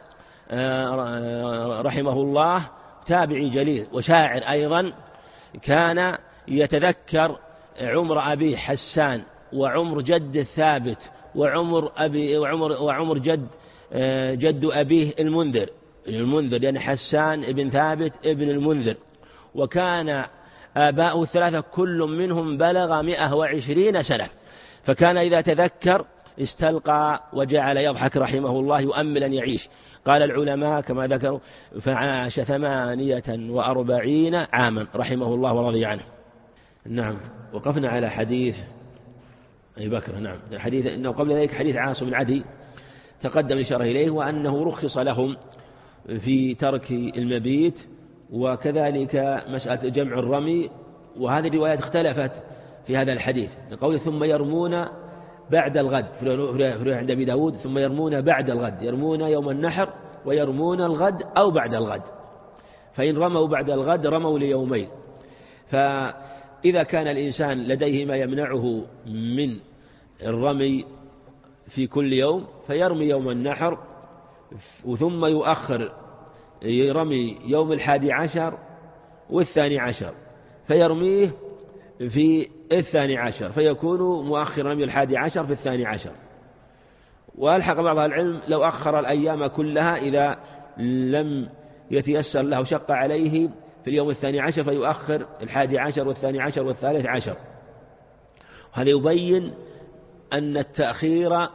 رحمه الله تابعي جليل وشاعر أيضا، كان يتذكر عمر أبيه حسان وعمر جد الثابت وعمر أبي وعمر وعمر جد جد أبيه المنذر المنذر لأن حسان ابن ثابت ابن المنذر، وكان آباؤه الثلاثة كل منهم بلغ مئة وعشرين سنة، فكان إذا تذكر استلقى وجعل يضحك رحمه الله يؤمل أن يعيش. قال العلماء كما ذكروا فعاش ثمانية وأربعين عاما رحمه الله ورضي عنه. نعم. وقفنا على حديث أبي بكر. نعم. حديث إنه قبل ذلك حديث عاصم بن عدي تقدم الإشارة إليه وأنه رخص لهم في ترك المبيت، وكذلك مسألة جمع الرمي، وهذه الروايات اختلفت في هذا الحديث. قول ثم يرمون بعد الغد في عند أبي داود ثم يرمون بعد الغد، يرمون يوم النحر ويرمون الغد أو بعد الغد، فإن رموا بعد الغد رموا ليومين. فإذا كان الإنسان لديه ما يمنعه من الرمي في كل يوم فيرمي يوم النحر ثم يؤخر يرمي يوم الحادي عشر والثاني عشر فيرميه في الثاني عشر فيكون مؤخر رمي الحادي عشر في الثاني عشر. وألحق بعض العلم لو أخر الأيام كلها إذا لم يتيسر له شق عليه في اليوم الثاني عشر فيؤخر الحادي عشر والثاني عشر والثالث عشر. هذا يبين أن التأخير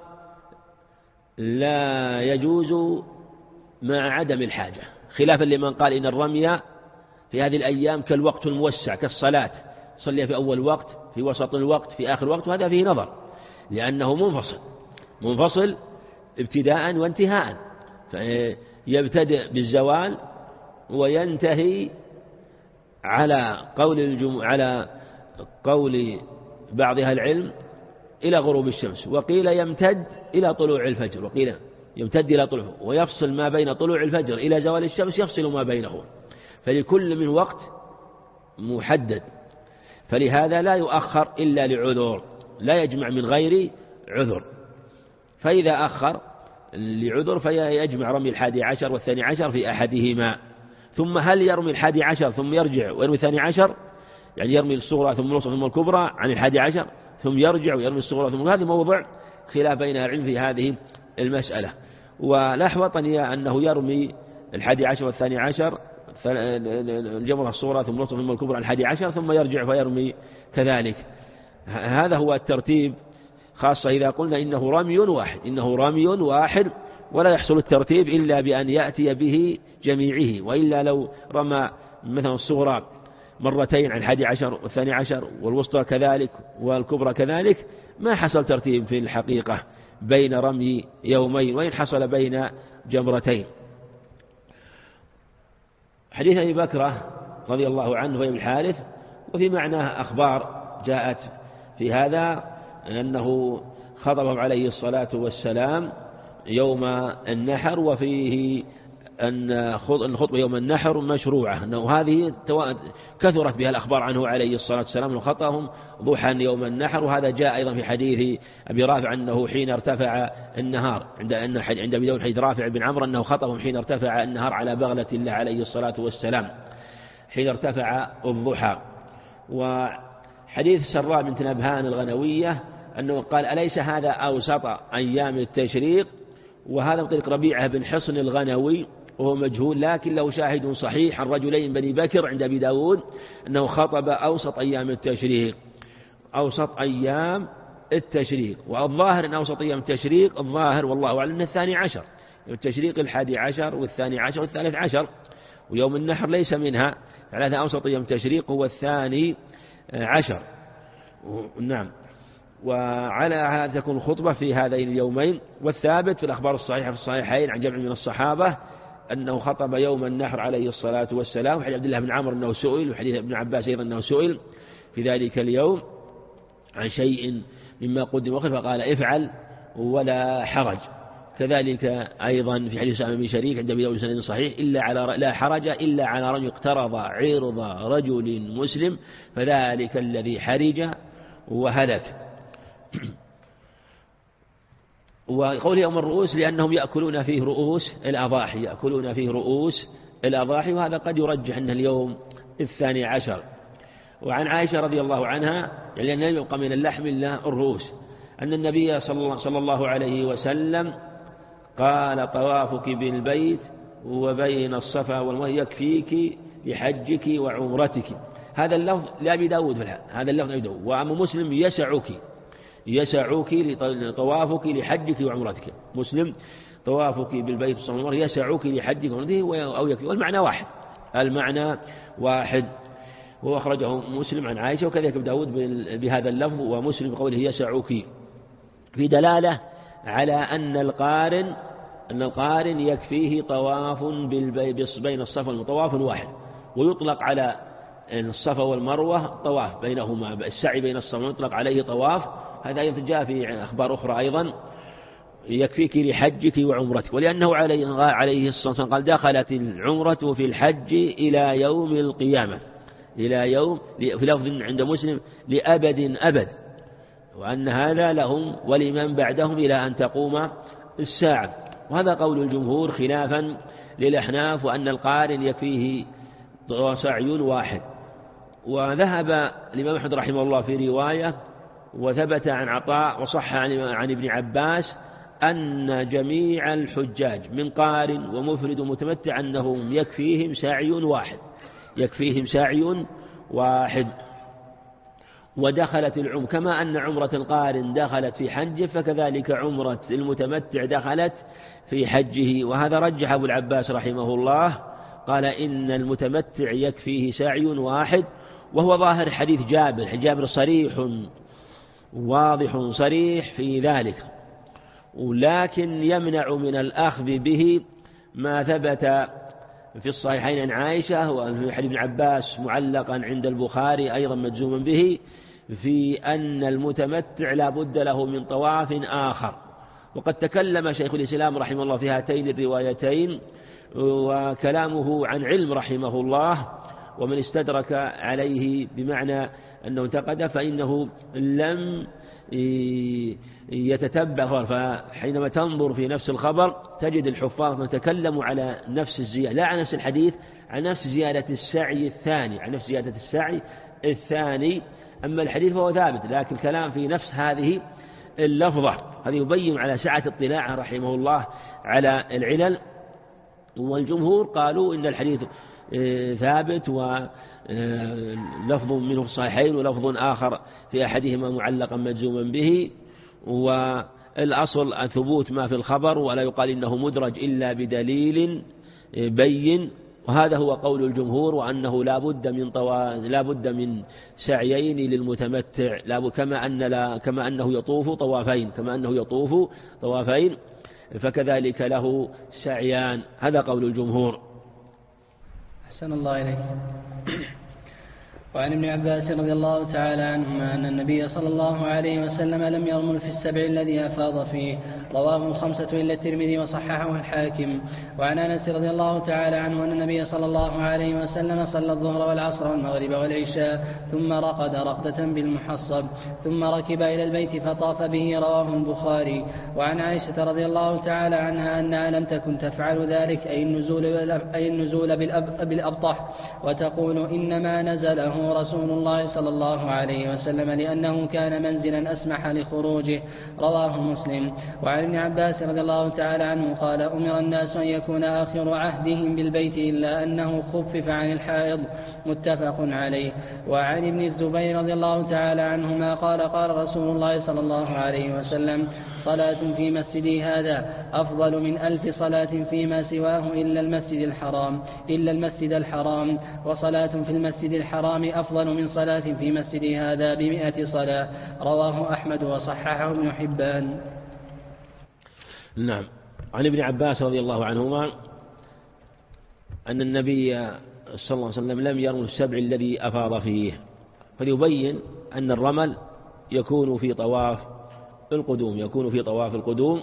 لا يجوز مع عدم الحاجة، خلافا لمن قال إن الرمي في هذه الأيام كالوقت الموسع كالصلاة، صلي في أول وقت في وسط الوقت في آخر وقت، وهذا فيه نظر لأنه منفصل منفصل ابتداء وانتهاء، يبتدئ بالزوال وينتهي على قول الجم... على قول بعض أهل العلم إلى غروب الشمس، وقيل يمتد إلى طلوع الفجر، وقيل يمتد إلى طلوع ويفصل ما بين طلوع الفجر إلى زوال الشمس يفصل ما بينه، فلكل من وقت محدد، فلهذا لا يؤخر إلا لعذر، لا يجمع من غير عذر، فإذا أخر لعذر فيجمع رمي الحادي عشر والثاني عشر في أحدهما. ثم هل يرمي الحادي عشر ثم يرجع ويرمي الثاني عشر؟ يعني يرمي الصغرى ثم الوسطى ثم الكبرى عن الحادي عشر ثم يرجع ويرمي الصغرى ثم هذا موضع خلاف بين العلم في هذه المسألة. والأحوط أنه يرمي الحادي عشر والثاني عشر الجمرة الصغرى ثم الوسطى ثم الكبرى عن الحادي عشر ثم يرجع فيرمي كذلك. هذا هو الترتيب، خاصة إذا قلنا إنه رمي واحد إنه رمي واحد ولا يحصل الترتيب إلا بأن يأتي به جميعه، وإلا لو رمى مثلا الصغرى مرتين عن الحادي عشر والثاني عشر والوسطى كذلك والكبرى كذلك ما حصل ترتيب في الحقيقة بين رمي يومين وإن حصل بين جمرتين. حديث أبي بكرة رضي الله عنه وابن الحارث وفي معناه أخبار جاءت في هذا أنه خطبهم عليه الصلاة والسلام يوم النحر، وفيه أن الخطبة يوم النحر مشروعة، أنه هذه كثرت بها الأخبار عنه عليه الصلاة والسلام أنه خطبهم ضحى يوم النحر. وهذا جاء أيضا في حديث أبي رافع أنه حين ارتفع النهار عند أن عند أبي داود حديث رافع بن عمرو أنه خطبهم حين ارتفع النهار على بغلة الله عليه الصلاة والسلام حين ارتفع الضحى. وحديث سراء بنت نبهان الغنوية أنه قال أليس هذا أوسط أيام التشريق؟ وهذا من طريق ربيعة بن حصن الغنوي وهو مجهول، لكن له شاهد صحيح عن رجلين بني بكر عند أبي داود أنه خطب أوسط أيام التشريق أوسط أيام التشريق والظاهر أن أوسط أيام التشريق الظاهر والله أعلم أنه الثاني عشر، التشريق الحادي عشر والثاني عشر والثالث عشر، ويوم النحر ليس منها، على أوسط أيام التشريق هو الثاني عشر. نعم. وعلى هذا تكون الخطبة في هذين اليومين. والثابت في الأخبار الصحيحة في الصحيحين عن جمع من الصحابة أنه خطب يوم النحر عليه الصلاة والسلام، وحديث عبد الله بن عمرو أنه سئل، وحديث ابن عباس أيضا أنه سئل في ذلك اليوم عن شيء مما قدم وخف فقال افعل ولا حرج. كذلك أيضا في حديث سعد بن شريك عند أبي داود بسند صحيح إلا على لا حرج إلا على رجل اقترض عرض رجل مسلم فذلك الذي حرج وهلك. وقول يوم الرؤوس لأنهم يأكلون فيه رؤوس الأضاحي يأكلون فيه رؤوس الأضاحي وهذا قد يرجح أن اليوم الثاني عشر. وعن عائشة رضي الله عنها يعني أن يبقى من اللحم إلا الرؤوس أن النبي صلى الله عليه وسلم قال طوافك بالبيت وبين الصفا والمروة يكفيك لحجك وعمرتك. هذا اللفظ لأبي داود هذا اللفظ لأبي داود. وأما مسلم يسعك يسعك طوافك لحجك وعمرتك. مسلم طوافك بالبيت والصفا والمروة يسعك لحجك وعمرتك أو يكفي، والمعنى واحد المعنى واحد. وأخرجه مسلم عن عائشة وكذلك ابن داود بهذا اللفظ ومسلم بقوله يسعك، في دلالة على أن القارن أن القارن يكفيه طواف بين الصفا والمروة طواف واحد، ويطلق على الصفا والمروة طواف بينهما السعي بين الصفا يطلق عليه طواف. هذا أيضا جاء في أخبار أخرى أيضا يكفيك لحجك وعمرتك. ولأنه عليه عليه الصلاة والسلام قال دخلت العمرة في الحج إلى يوم القيامة إلى يوم في لفظ عند مسلم لأبد أبد، وأن هذا لهم ولمن بعدهم إلى أن تقوم الساعة. وهذا قول الجمهور خلافا للأحناف وأن القارن يكفيه سعي واحد. وذهب الإمام أحمد رحمه الله في رواية وثبت عن عطاء وصح عن ابن عباس أن جميع الحجاج من قارن ومفرد ومتمتع أنهم يكفيهم سعي واحد يكفيهم سعي واحد. ودخلت العمر كما أن عمرة القارن دخلت في حجه فكذلك عمرة المتمتع دخلت في حجه. وهذا رجح أبو العباس رحمه الله قال إن المتمتع يكفيه سعي واحد، وهو ظاهر حديث جابر جابر صريح واضح صريح في ذلك، ولكن يمنع من الأخذ به ما ثبت في الصحيحين عن عائشة وفي حديث ابن عباس معلقا عند البخاري أيضا مجزوما به في أن المتمتع لا بد له من طواف آخر. وقد تكلم شيخ الإسلام رحمه الله في هاتين الروايتين وكلامه عن علم رحمه الله، ومن استدرك عليه بمعنى أنه انتقد فإنه لم يتتبع. فحينما تنظر في نفس الخبر تجد الحفاظ يتكلموا على نفس الزيادة لا عن نفس الحديث عن نفس زيادة السعي الثاني عن نفس زيادة السعي الثاني. أما الحديث فهو ثابت، لكن الكلام في نفس هذه اللفظة. هذا يبين على سعة اطلاعه رحمه الله على العلل. والجمهور قالوا إن الحديث ثابت، ولفظ منه في الصحيحين ولفظ آخر في أحدهما معلقا مجزوما به، والأصل الثبوت ما في الخبر، ولا يقال إنه مدرج إلا بدليل بين. وهذا هو قول الجمهور، وأنه لا بد من طوا... لا بد من سعيين للمتمتع، لا كما أن لا... كما أنه يطوف طوافين كما أنه يطوف طوافين فكذلك له سعيان. هذا قول الجمهور. أحسن الله إليك. وعن ابن عباس رضي الله تعالى عنهما أن النبي صلى الله عليه وسلم لم يرمل في السبع الذي أفاض فيه، رواه الخمسة إلا الترمذي وصححه الحاكم. وعن أنس رضي الله تعالى عنه أن النبي صلى الله عليه وسلم صلى الظهر والعصر والمغرب والعشاء ثم رقد رقدة بالمحصب ثم ركب إلى البيت فطاف به، رواه البخاري. وعن عائشة رضي الله تعالى عنها أنها لم تكن تفعل ذلك، أي النزول, أي النزول بالأبطح، وتقول إنما نزله رسول الله صلى الله عليه وسلم لأنه كان منزلا أسمح لخروجه، رواه مسلم. وعن ابن عباس رضي الله تعالى عنه قال أمر الناس أن يكون آخر عهدهم بالبيت إلا أنه خفف عن الحائض، متفق عليه. وعن ابن الزبير رضي الله تعالى عنهما قال قال رسول الله صلى الله عليه وسلم صلاة في مسجدي هذا أفضل من ألف صلاة فيما سواه إلا المسجد الحرام إلا المسجد الحرام وصلاة في المسجد الحرام أفضل من صلاة في مسجدي هذا بمئة صلاة، رواه أحمد وصححه ابن حبان. نعم. عن ابن عباس رضي الله عنهما أن النبي صلى الله عليه وسلم لم يرمل السبع الذي أفاض فيه، فليبين أن الرمل يكون في طواف القدوم يكون في طواف القدوم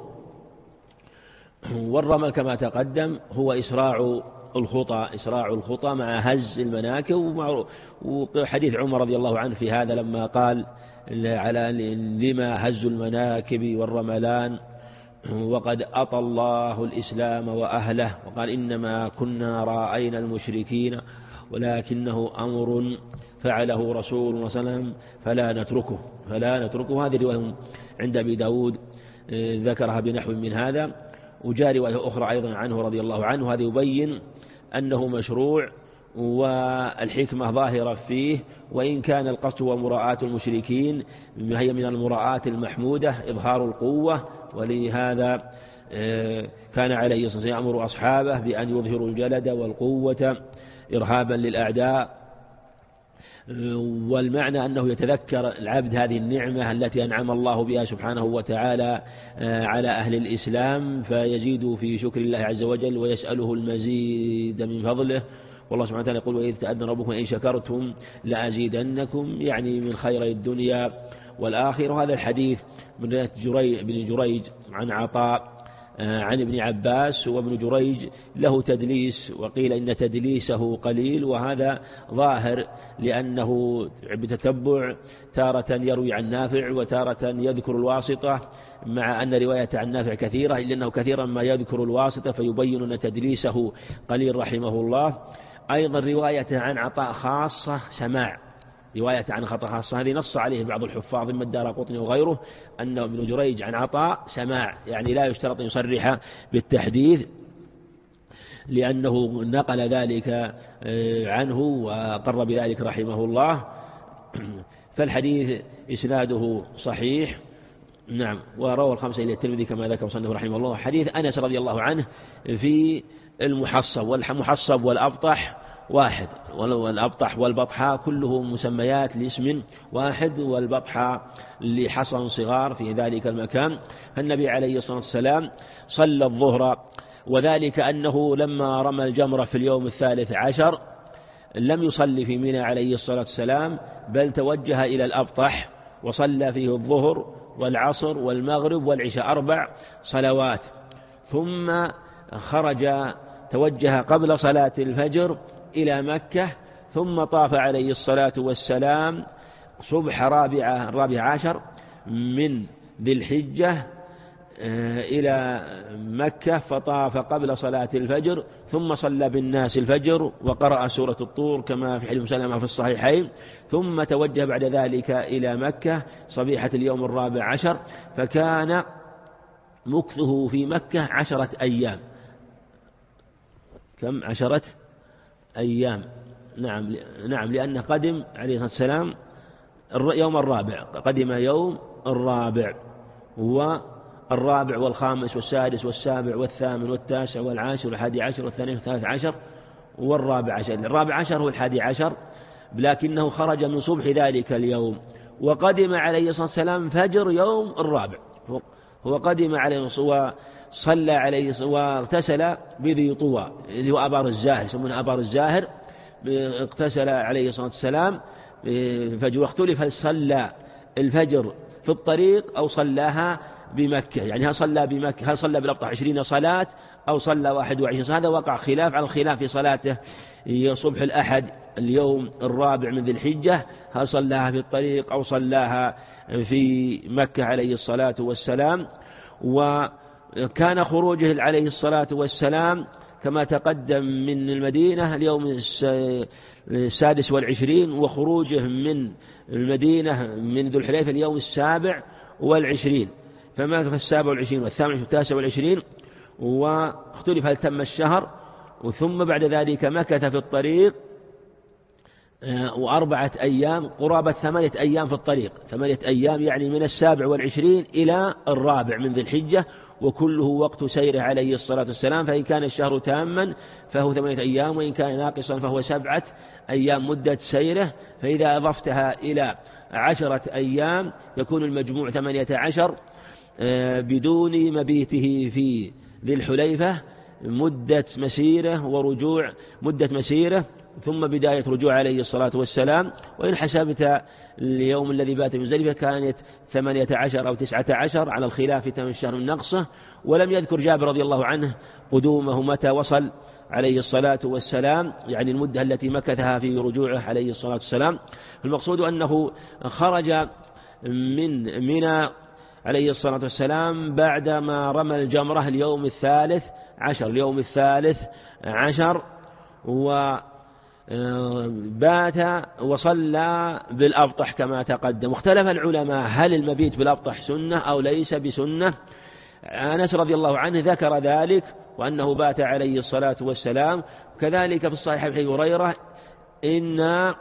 والرمل كما تقدم هو إسراع الخطى إسراع الخطى مع هز المناكب. وحديث عمر رضي الله عنه في هذا لما قال على لما هز المناكب والرملان وقد أطى الله الإسلام وأهله، وقال إنما كنا رأينا المشركين ولكنه أمر فعله رسول الله صلى الله عليه وسلم فلا نتركه فلا نتركه هذه رواية عند أبي داود ذكرها بنحو من هذا. وجاء رواية أخرى أيضا عنه رضي الله عنه، هذا يبين أنه مشروع والحكمة ظاهرة فيه، وإن كان القصد ومراعاة المشركين هي من المراعاة المحمودة إظهار القوة، ولهذا كان عليه الصلاة والسلام يأمر أصحابه بأن يظهروا الجلد والقوة إرهابا للأعداء. والمعنى أنه يتذكر العبد هذه النعمة التي أنعم الله بها سبحانه وتعالى على أهل الإسلام، فيزيد في شكر الله عز وجل ويسأله المزيد من فضله. والله سبحانه وتعالى يقول وإذ تأذن ربكم إن شكرتم لأزيدنكم، يعني من خير الدنيا والآخرة. هذا الحديث من رواية جريج بن جريج عن عطاء عن ابن عباس، وابن جريج له تدليس، وقيل إن تدليسه قليل، وهذا ظاهر لأنه بتتبع تارة يروي عن نافع وتارة يذكر الواسطة، مع أن رواية عن نافع كثيرة إلا أنه كثيرا ما يذكر الواسطة فيبين أن تدليسه قليل رحمه الله. أيضا رواية عن عطاء خاصة سماع رواية عن خطأ خاصة، هذه نص عليه بعض الحفاظ من الدارقطني وغيره أن ابن جريج عن عطاء سماع، يعني لا يشترط أن يصرح بالتحديث لأنه نقل ذلك عنه وقر بذلك رحمه الله. فالحديث إسناده صحيح. نعم. وروى الخمسة إلى الترمذي كما ذكر صنف رحمه الله. حديث أنس رضي الله عنه في المحصب، والمحصب والأبطح واحد، والأبطح والبطحاء كله مسميات لاسم واحد، والبطحاء لحصن صغار في ذلك المكان. فالنبي عليه الصلاة والسلام صلى الظهر، وذلك أنه لما رمى الجمرة في اليوم الثالث عشر لم يصلي في منى عليه الصلاة والسلام، بل توجه إلى الأبطح وصلى فيه الظهر والعصر والمغرب والعشاء أربع صلوات، ثم خرج توجه قبل صلاة الفجر إلى مكة، ثم طاف عليه الصلاة والسلام صبح رابعة الرابع عشر من ذي الحجة إلى مكة فطاف قبل صلاة الفجر ثم صلى بالناس الفجر وقرأ سورة الطور كما في حديث سلمة في الصحيحين، ثم توجه بعد ذلك إلى مكة صبيحة اليوم الرابع عشر، فكان مكثه في مكة عشرة أيام. كم؟ عشرة أيام. نعم نعم لأنه قدم عليه الصلاة والسلام يوم الرابع، قدم يوم الرابع، والرابع والخامس والسادس والسابع والثامن والتاسع والعاشر والحادي عشر والثاني والثالث عشر والرابع عشر. الرابع عشر هو الحادي عشر، لكنه خرج من صبح ذلك اليوم وقدم عليه الصلاة والسلام فجر يوم الرابع. هو قدم عليه وصلى عليه واغتسل بذي طوى اللي هو أبار الزاهر، يسمونه أبار الزاهر، اغتسل عليه الصلاة والسلام الفجر. واختلف هل صلى الفجر في الطريق أو صلاها بمكة، يعني هل صلى بمكة هل صلى بالأبطح عشرين صلاة أو صلى واحد وعشرين. هذا وقع خلاف على الخلاف في صلاته صبح الأحد اليوم الرابع من ذي الحجة، هل صلاها في الطريق أو صلاها في مكة عليه الصلاة والسلام. وكان خروجه عليه الصلاة والسلام كما تقدم من المدينة اليوم السادس والعشرين، وخروجه من المدينة من ذو الحليفة اليوم السابع والعشرين، فما في السابع والعشرين والثامن والتاسع والعشرين. واختلف هل تم الشهر، وثم بعد ذلك مكث في الطريق وأربعة أيام قرابة ثمانية أيام في الطريق، ثمانية أيام يعني من السابع والعشرين إلى الرابع من ذي الحجة، وكله وقت سيره عليه الصلاة والسلام. فإن كان الشهر تاما فهو ثمانية أيام، وإن كان ناقصا فهو سبعة أيام مدة سيره. فإذا أضفتها إلى عشرة أيام يكون المجموع ثمانية عشر بدون مبيته في ذي الحليفة مدة مسيره ورجوع مدة مسيره ثم بداية رجوع عليه الصلاة والسلام. وإن حسبت اليوم الذي بات في مزدلفة كانت ثمانية عشر أو تسعة عشر على الخلاف تم الشهر النقصة. ولم يذكر جابر رضي الله عنه قدومه متى وصل عليه الصلاة والسلام، يعني المدة التي مكثها في رجوعه عليه الصلاة والسلام. المقصود أنه خرج من منى عليه الصلاة والسلام بعدما رمى الجمرة اليوم الثالث عشر اليوم الثالث عشر وبات وصلى بالأبطح كما تقدم. واختلف العلماء هل المبيت بالأبطح سنة أو ليس بسنة. أنس رضي الله عنه ذكر ذلك وأنه بات عليه الصلاة والسلام. كذلك في الصحيح ابي هريرة إن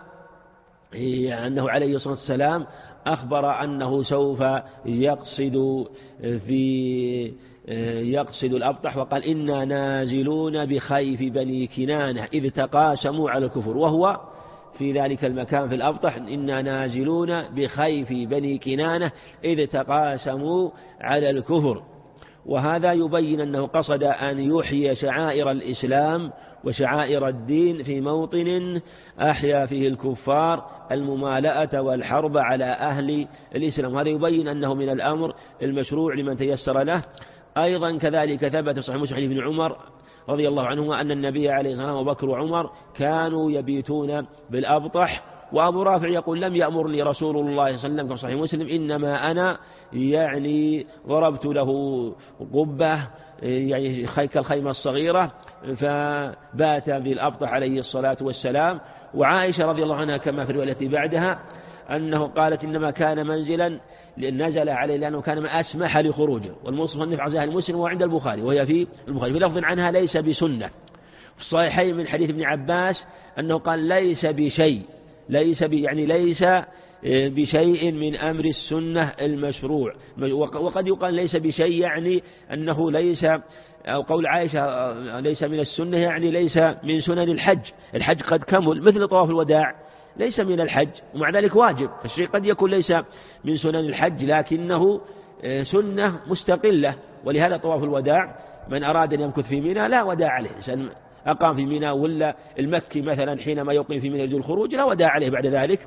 أنه عليه الصلاة والسلام أخبر أنه سوف يقصد في يقصد الأبطح، وقال إنا نازلون بخيف بني كنانة إذ تقاسموا على الكفر، وهو في ذلك المكان في الأبطح إنا نازلون بخيف بني كنانة إذ تقاسموا على الكفر. وهذا يبين أنه قصد أن يحيي شعائر الإسلام وشعائر الدين في موطن أحيا فيه الكفار الممالأة والحرب على أهل الإسلام. وهذا يبين أنه من الأمر المشروع لمن تيسر له. أيضا كذلك ثبت صحيح مسلم بن عمر رضي الله عنهما أن النبي عليه الصلاة والسلام وبكر وعمر كانوا يبيتون بالأبطح. وأبو رافع يقول لم يأمرني رسول الله صلى الله عليه وسلم كما صحيح مسلم، إنما أنا يعني ضربت له قبة يعني كالخيمة الصغيرة فبات بالأبطح عليه الصلاة والسلام. وعائشة رضي الله عنها كما في الرواية التي بعدها أنه قالت إنما كان منزلا نزل عليه لأنه كان ما أسمح لخروجه. والمصنف عزاه المسلم وعند البخاري وهي في البخاري في لفظ عنها ليس بسنة. في الصحيحين من حديث ابن عباس أنه قال ليس بشيء ليس بي يعني ليس بشيء من أمر السنة المشروع. وقد يقال ليس بشيء يعني أنه ليس، أو قول عائشة ليس من السنة يعني ليس من سنن الحج. الحج قد كمل مثل طواف الوداع ليس من الحج ومع ذلك واجب. الشيء قد يكون ليس من سنن الحج لكنه سنة مستقلة. ولهذا طواف الوداع من أراد أن يمكث في منى لا وداع عليه، إنسان أقام في منى ولا المكي مثلا حينما يقيم في منى يجوز الخروج لا وداع عليه بعد ذلك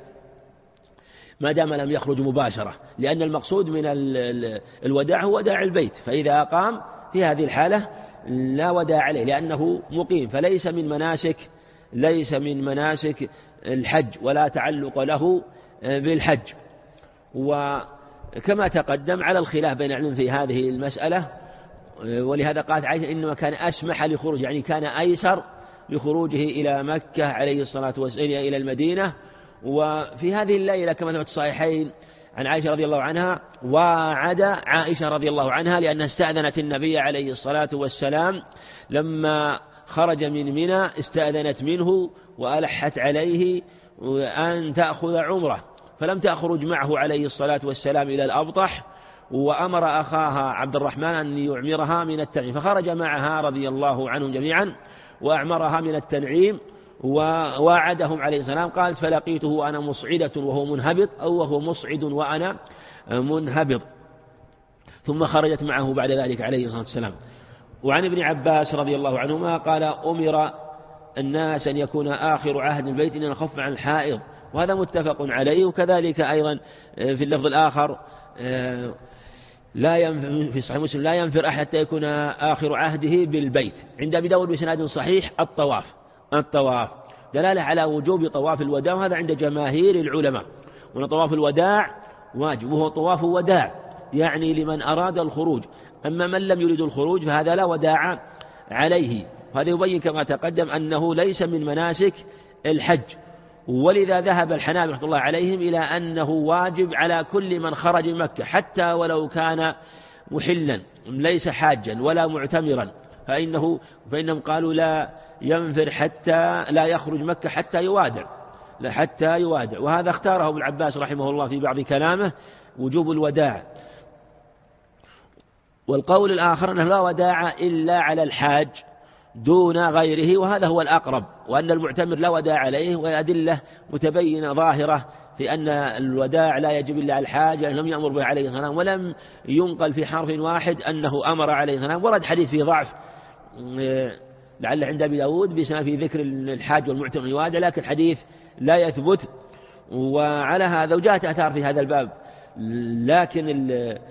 ما دام لم يخرج مباشرة، لأن المقصود من الوداع هو وداع البيت. فإذا أقام في هذه الحالة لا وداع عليه لأنه مقيم، فليس من مناسك ليس من مناسك الحج ولا تعلق له بالحج. كما تقدم على الخلاف بين العلم في هذه المسألة، ولهذا قالت عائشة إنما كان أسمح لخروج، يعني كان أيسر لخروجه إلى مكة عليه الصلاة والسلام إلى المدينة. وفي هذه الليلة كما ثبت الصحيحين عن عائشة رضي الله عنها، وعد عائشة رضي الله عنها لأنها استأذنت النبي عليه الصلاة والسلام لما خرج من منى، استأذنت منه وألحت عليه أن تأخذ عمره، فلم تخرج معه عليه الصلاة والسلام إلى الأبطح، وأمر أخاها عبد الرحمن أن يعمرها من التنعيم، فخرج معها رضي الله عنهم جميعا وأعمرها من التنعيم ووعدهم عليه السلام. قالت فلقيته وأنا مصعدة وهو منهبط، أو وهو مصعد وأنا منهبط، ثم خرجت معه بعد ذلك عليه الصلاة والسلام. وعن ابن عباس رضي الله عنهما قال أمر الناس أن يكون آخر عهد البيت أن نخف عن الحائض، وهذا متفق عليه. وكذلك أيضا في اللفظ الآخر لا ينفر في صحيح مسلم لا ينفر أحد حتى يكون آخر عهده بالبيت. عند أبي داود بسناد صحيح الطواف الطواف دلالة على وجوب طواف الوداع، وهذا عند جماهير العلماء، وأن طواف الوداع واجب، وهو طواف وداع يعني لمن أراد الخروج، أما من لم يريد الخروج فهذا لا وداع عليه. هذا يبين كما تقدم أنه ليس من مناسك الحج، ولذا ذهب الحنابلة رحمة الله عليهم إلى أنه واجب على كل من خرج من مكة حتى ولو كان محلا ليس حاجا ولا معتمرا، فإنه فإنهم قالوا لا ينفر حتى لا يخرج مكة حتى يوادع لا حتى يوادع وهذا اختاره ابن عباس رحمه الله في بعض كلامه وجوب الوداع. والقول الآخر أنه لا وداع إلا على الحاج دون غيره، وهذا هو الأقرب، وأن المعتمر لا وداع عليه، والأدلة متبينة ظاهرة في أن الوداع لا يجب إلا على الحاج، لم يأمر به عليه السلام، ولم ينقل في حرف واحد أنه أمر عليه السلام. ورد حديث في ضعف لعل عند أبي داود بسبب في ذكر الحاج والمعتمر يوادع، لكن الحديث لا يثبت. وعلى هذا وجاءت آثار في هذا الباب، لكن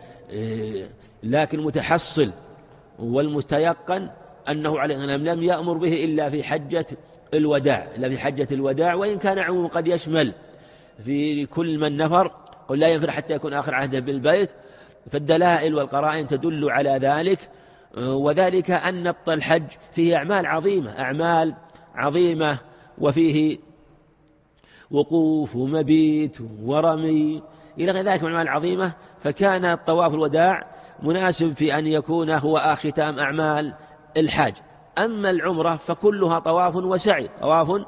لكن متحصل والمتيقن أنه عليه السلام لم يأمر به إلا في حجة الوداع إلا في حجة الوداع وإن كان عموم قد يشمل في كل من نفر، قل لا ينفر حتى يكون آخر عهده بالبيت، فالدلائل والقرائن تدل على ذلك. وذلك أن الحج فيه أعمال عظيمة أعمال عظيمة وفيه وقوف ومبيت ورمي إلى غير ذلك من الأعمال العظيمة، فكان الطواف الوداع مناسب في أن يكون هو ختام أعمال الحاج. أما العمرة فكلها طواف وسعي طواف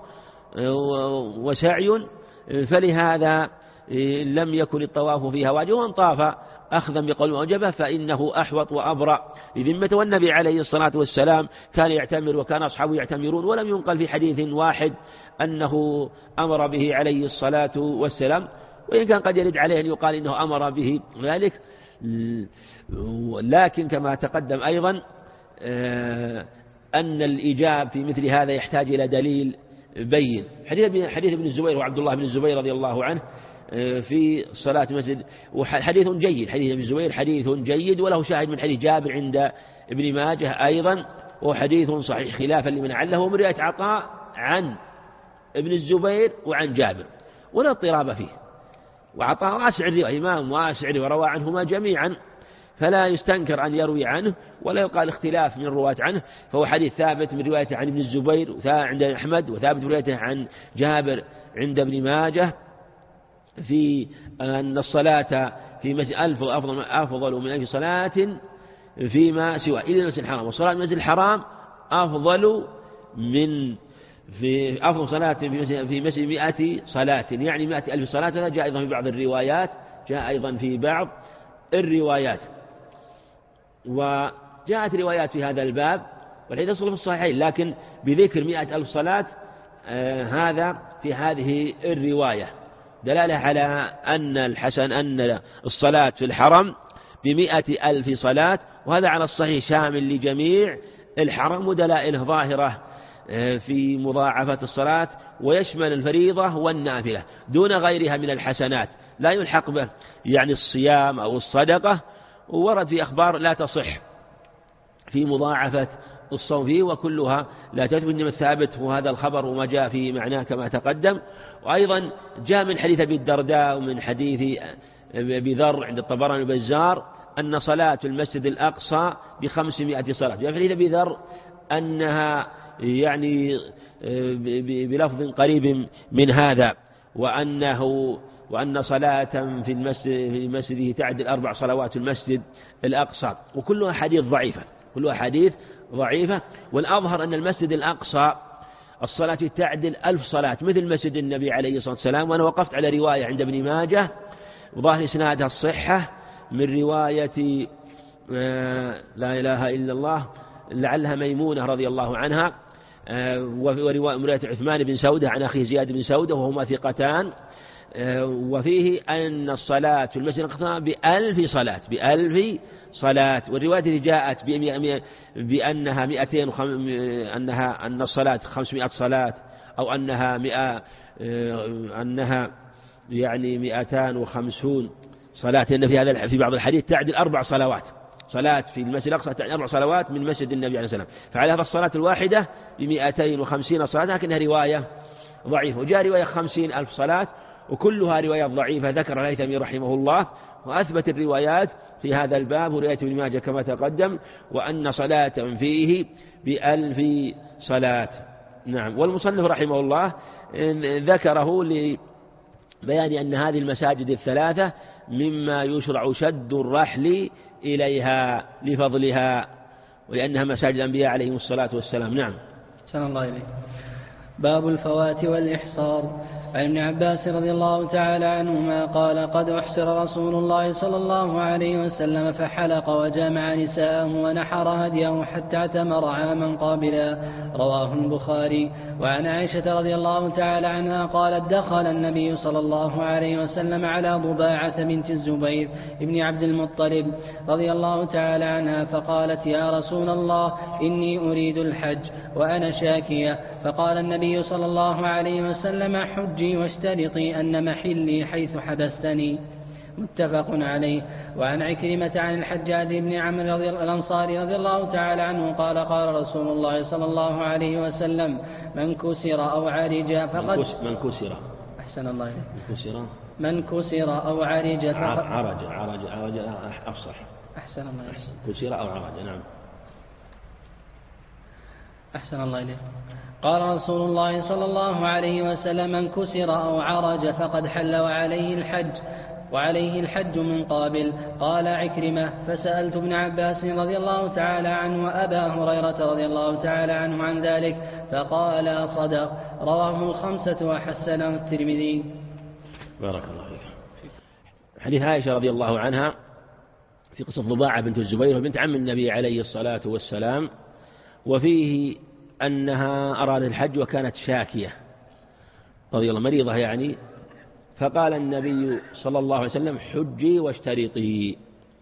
وسعي فلهذا لم يكن الطواف فيها واجب، ومن طاف أخذا بقول وجبه فإنه أحوط وأبرأ لذمته. والنبي عليه الصلاة والسلام كان يعتمر وكان أصحابه يعتمرون، ولم ينقل في حديث واحد أنه أمر به عليه الصلاة والسلام، وإن كان قد يرد عليه أن يقال إنه أمر به ذلك، لكن كما تقدم أيضا أن الإيجاب في مثل هذا يحتاج إلى دليل بين. حديث حديث ابن الزبير وعبد الله بن الزبير رضي الله عنه في صلاة المسجد، وحديث جيد حديث ابن الزبير حديث جيد، وله شاهد من حديث جابر عند ابن ماجه أيضا، وحديث صحيح خلافا لمن عله من رواية عطاء عن ابن الزبير وعن جابر ولا اضطراب فيه، وعطاء واسع الرواية إمام واسع وروى عنهما جميعا، فلا يستنكر أن يروي عنه ولا يقال اختلاف من الرواة عنه، فهو حديث ثابت من روايته عن ابن الزبير عند أحمد، وثابت من روايته عن جابر عند ابن ماجه في أن الصلاة في مسجد ألف أفضل, أفضل من ألف صلاة فيما سوى إلا المسجد الحرام، والصلاة في المسجد الحرام أفضل من في أفضل صلاة في مسجد مئة صلاة، يعني مئة ألف صلاة. هذا جاء أيضا في بعض الروايات جاء أيضا في بعض الروايات وجاءت روايات في هذا الباب والحديث يصل في الصحيحين، لكن بذكر مئة ألف صلاة آه هذا في هذه الرواية دلالة على أن الحسن أن الصلاة في الحرم بمئة ألف صلاة، وهذا على الصحيح شامل لجميع الحرم، ودلائله ظاهرة آه في مضاعفة الصلاة، ويشمل الفريضة والنافلة دون غيرها من الحسنات لا يلحق به، يعني الصيام أو الصدقة، وورد في أخبار لا تصح في مضاعفة الصوم فيه، وكلها لا تثبت، إنما الثابت هو هذا الخبر وما جاء في معناه كما تقدم. وأيضا جاء من حديث أبي الدرداء ومن حديث أبي ذر عند الطبراني البزار أن صلاة المسجد الأقصى بخمسمائة صلاة. في حديث أبي ذر أنها يعني بلفظ قريب من هذا، وأنه وأن صلاة في المسجد في مسجده تعدل أربع صلوات المسجد الأقصى، وكلها حديث ضعيفة كلها حديث ضعيفة. والأظهر أن المسجد الأقصى الصلاة تعدل ألف صلاة مثل مسجد النبي عليه الصلاة والسلام. وأنا وقفت على رواية عند ابن ماجه وظاهر إسنادها الصحة من رواية لا إله إلا الله لعلها ميمونة رضي الله عنها، ورواية عثمان بن سودة عن أخيه زياد بن سودة وهما ثقتان، وفيه أن الصلاة في المسجد الأقصى بألف صلاة بألف صلاة. والرواية التي جاءت بأنها مئتين وخم... أنها أن الصلاة خمسمائة صلاة أو أنها مئة أنها يعني مئتان وخمسون صلاة، لأن في هذا في بعض الحديث تعدل أربع صلوات صلاة في المسجد الأقصى تعدل أربع صلوات من مسجد النبي عليه السلام. فعلى هذا الصلاة الواحدة بمئتين وخمسين صلاة، لكنها رواية ضعيفة. وجاء رواية خمسين ألف صلاة وكلها روايات ضعيفة ذكر الهيثمي رحمه الله، وأثبت الروايات في هذا الباب ورواية ابن ماجه كما تقدم، وأن صلاة فيه بألف صلاة. نعم. والمصنف رحمه الله ذكره لبيان أن هذه المساجد الثلاثة مما يشرع شد الرحل إليها لفضلها ولأنها مساجد الأنبياء عليهم الصلاة والسلام. نعم. سلام الله عليه. باب الفوات والإحصار. عن ابن عباس رضي الله تعالى عنهما قال قد أحسر رسول الله صلى الله عليه وسلم فحلق وجامع نساءه ونحر هديه حتى اعتمر عاما قابلا، رواه البخاري. وعن عائشة رضي الله تعالى عنها قالت دخل النبي صلى الله عليه وسلم على ضباعة بنت الزبير ابن عبد المطلب رضي الله تعالى عنها فقالت يا رسول الله إني أريد الحج وأنا شاكية، فقال النبي صلى الله عليه وسلم حجي واشترطي أن محلي حيث حبستني، متفق عليه. وعن عكرمة عن الحجاج بن عمرو الأنصاري رضي الله تعالى عنه قال قال رسول الله صلى الله عليه وسلم من كسر أو عرج فقد من كسر أحسن الله من كسر من كسر أو عرج فقد عرج عرج عرج أفصح أحسن الله إليه كسر أو عرج. نعم. أحسن الله إليه. قال رسول الله صلى الله عليه وسلم من كسر أو عرج فقد حل وعليه الحج وعليه الحج من قابل. قال عكرمة فسألت ابن عباس رضي الله تعالى عنه وأبا هريرة رضي الله تعالى عنه عن ذلك فقال صدق، رواه الخمسة وحسنه الترمذي. بارك الله فيك. حديث عائشة رضي الله عنها في قصة ضباعة بنت الزبير بنت عم النبي عليه الصلاة والسلام، وفيه أنها أرادت الحج وكانت شاكية رضي الله مريضة يعني، فقال النبي صلى الله عليه وسلم حجي واشترطي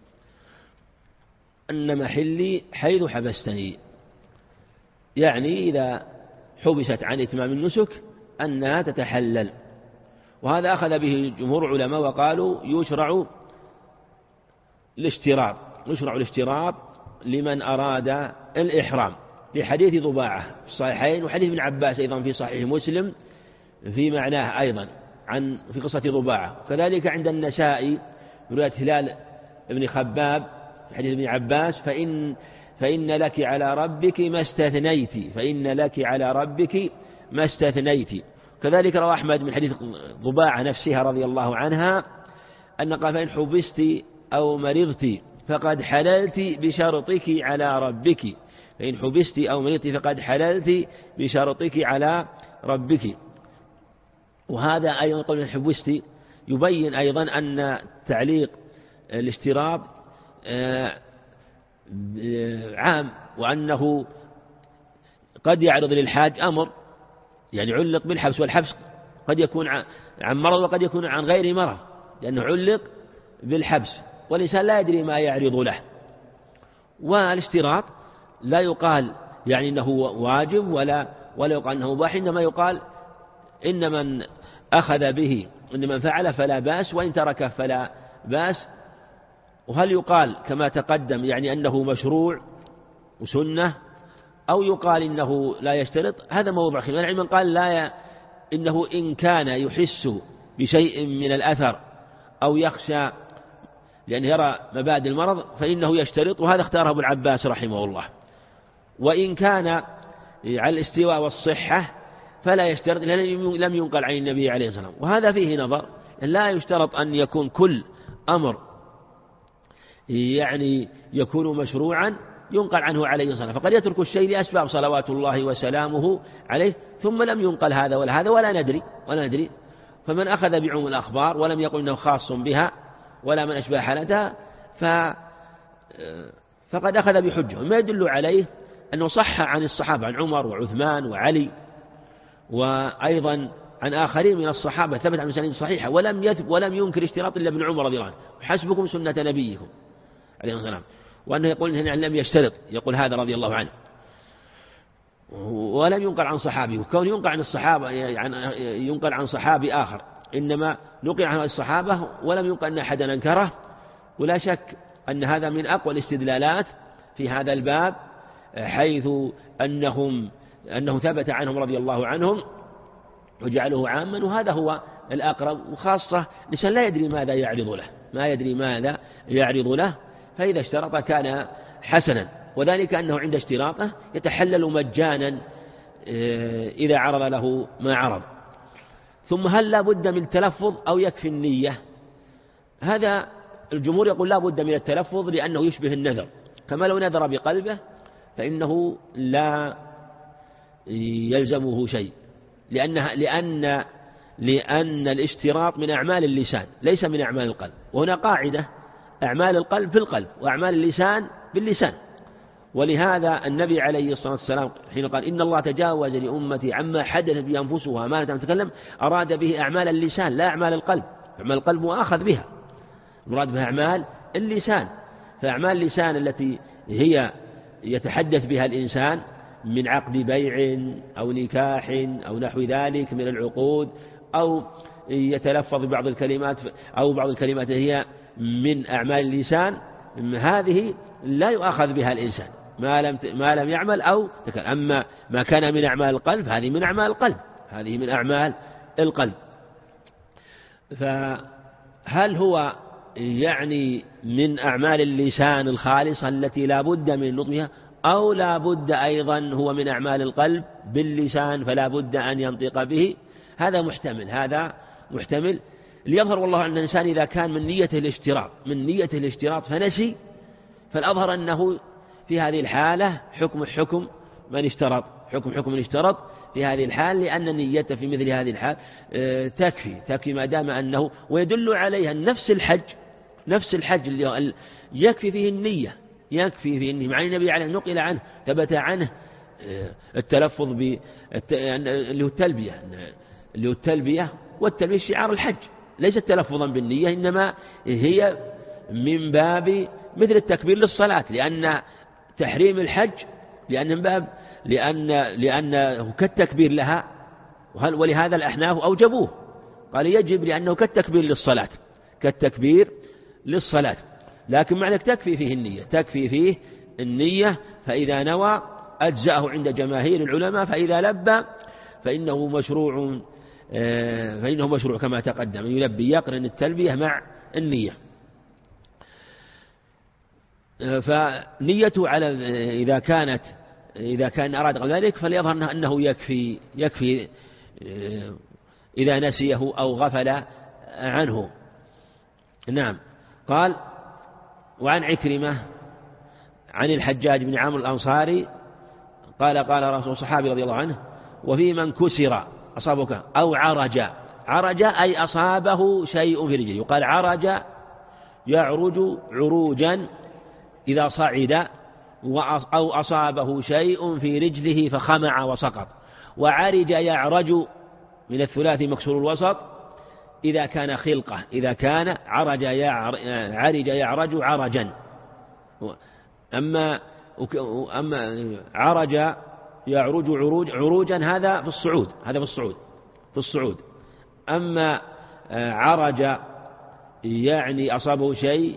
أن محلي حيث حبستني، يعني إذا حبست عن إتمام النسك أنها تتحلل. وهذا أخذ به جمهور العلماء وقالوا يشرع الاشتراط يشرع الاشتراط لمن أراد الإحرام لحديث ضباعة في الصحيحين، وحديث ابن عباس أيضا في صحيح مسلم في معناه أيضا عن في قصة ضباعة. كذلك عند النسائي رواية هلال ابن خباب في حديث ابن عباس فإن فإن لك على ربك ما استثنيت فإن لك على ربك ما استثنيت. كذلك روى أحمد من حديث ضباعة نفسها رضي الله عنها أن قال فإن حبست أو مرضت فقد حللت بشرطك على ربك فإن حبست أو مرضت فقد حللت بشرطك على ربك. وهذا أيضا قول حبست يبين أيضا أن تعليق الاشتراط عام، وأنه قد يعرض للحاج أمر يعني علق بالحبس، والحبس قد يكون عن مرض وقد يكون عن غير مرض لأنه علق بالحبس، والإنسان لا يدري ما يعرض له. والاشتراط لا يقال يعني أنه واجب ولا ولا يقال أنه مباح، إنما يقال إن من أخذ به إن من فعل فلا بأس وإن تركه فلا بأس. وهل يقال كما تقدم يعني أنه مشروع وسنة، أو يقال إنه لا يشترط؟ هذا موضوع خلاف. من قال لا ي... إنه إن كان يحس بشيء من الأثر أو يخشى لأنه يرى مبادئ المرض فإنه يشترط، وهذا اختاره أبو العباس رحمه الله. وإن كان على الاستواء والصحة فلا يشترط، لأنه لم ينقل عن النبي عليه الصلاة والسلام، وهذا فيه نظر. لا يشترط أن يكون كل أمر يعني يكون مشروعا ينقل عنه عليه الصلاة والسلام، فقد يترك الشيء لأسباب صلوات الله وسلامه عليه ثم لم ينقل هذا ولا هذا ولا ندري ولا ندري فمن أخذ بعموم الأخبار ولم يقل إنه خاص بها ولا من أشبه حالتها ف فقد أخذ بحجة. ما يدل عليه أنه صح عن الصحابة، عن عمر وعثمان وعلي وأيضا عن آخرين من الصحابة ثبت عن مسانيد صحيحة، ولم يثب ولم ينكر اشتراط إلا ابن عمر رضي الله عنه، حسبكم سنة نبيكم عليه الصلاة والسلام، وأنه يقول إنه لم يشترط، يقول هذا رضي الله عنه، ولم ينقل عن صحابي. وكون ينقل عن الصحابة يعني ينقل عن صحابي آخر، إنما نقل عن الصحابة ولم ينقل أن أحدا أنكره. ولا شك أن هذا من أقوى الاستدلالات في هذا الباب، حيث أنهم أنه ثبت عنهم رضي الله عنهم وجعله عاما، وهذا هو الأقرب. وخاصة الإنسان لا يدري ماذا يعرض له، ما يدري ماذا يعرض له، فإذا اشترط كان حسنا، وذلك أنه عند اشتراطه يتحلل مجانا إذا عرض له ما عرض. ثم هل لا بد من التلفظ أو يكفي النية؟ هذا الجمهور يقول لا بد من التلفظ لأنه يشبه النذر، كما لو نذر بقلبه فإنه لا يلزمه شيء، لأنها لأن لأن الاشتراط من أعمال اللسان ليس من أعمال القلب. وهنا قاعدة: أعمال القلب في القلب وأعمال اللسان باللسان. ولهذا النبي عليه الصلاة والسلام حين قال إن الله تجاوز لأمتي عما حدثت به أنفسها ما لم تتكلم، أراد به أعمال اللسان لا أعمال القلب. أعمال القلب مؤاخذ بها، مراد بها أعمال اللسان. فأعمال اللسان التي هي يتحدث بها الإنسان من عقد بيع أو نكاح أو نحو ذلك من العقود، أو يتلفظ ببعض الكلمات أو بعض الكلمات هي من أعمال اللسان، هذه لا يؤاخذ بها الإنسان ما لم ما لم يعمل أو تكلم. أما ما كان من أعمال القلب هذه من أعمال القلب، هذه من أعمال القلب. فهل هو يعني من أعمال اللسان الخالصة التي لا بد من نطقها، أو لا بد أيضا هو من أعمال القلب باللسان فلا بد أن ينطق به؟ هذا محتمل، هذا محتمل. ليظهر والله أن الإنسان إذا كان من نيته الاشتراط من نيته الاشتراط فنسي، فالأظهر أنه في هذه الحالة حكم حكم من اشترط، حكم حكم من اشترط في هذه الحال، لأن نيته في مثل هذه الحال تكفي تكفي ما دام أنه، ويدل عليها نفس الحج نفس الحج اللي يكفي فيه النية، يكفي فيه النية. مع النبي عليه نقل عنه ثبت عنه التلفظ ب اللي هو التلبية اللي هو التلبية والتلبية شعار الحج، ليست تلفظا بالنية، إنما هي من باب مثل التكبير للصلاة، لأن تحريم الحج لأن من باب لأن لأنه كالتكبير لها، ولهذا الأحناف أوجبوه، قال يجب لأنه كالتكبير للصلاة كالتكبير للصلاة. لكن معنى تكفي فيه النية تكفي فيه النية فإذا نوى أجزأه عند جماهير العلماء، فإذا لبى فإنه مشروع فإنه مشروع كما تقدم، يلبي يقرن التلبية مع النية. فنيته على إذا كانت إذا كان أراد ذلك فليظهر أنه يكفي يكفي إذا نسيه أو غفل عنه. نعم. قال: وعن عكرمة عن الحجاج بن عمرو الأنصاري قال: قال رسول صحابي رضي الله عنه: وفي من كسر أصابك أو عرج عرج أي أصابه شيء في رجله، يقال عرج يعرج عروجا إذا صعد، أو أصابه شيء في رجله فخمع وسقط. وعرج يعرج من الثلاثي مكسور الوسط إذا كان خلقة، إذا كان عرج عرج يعرج عرجا. أما أما عرج يعرج عروج عروجا هذا في الصعود هذا في الصعود في الصعود أما عرج يعني أصابه شيء،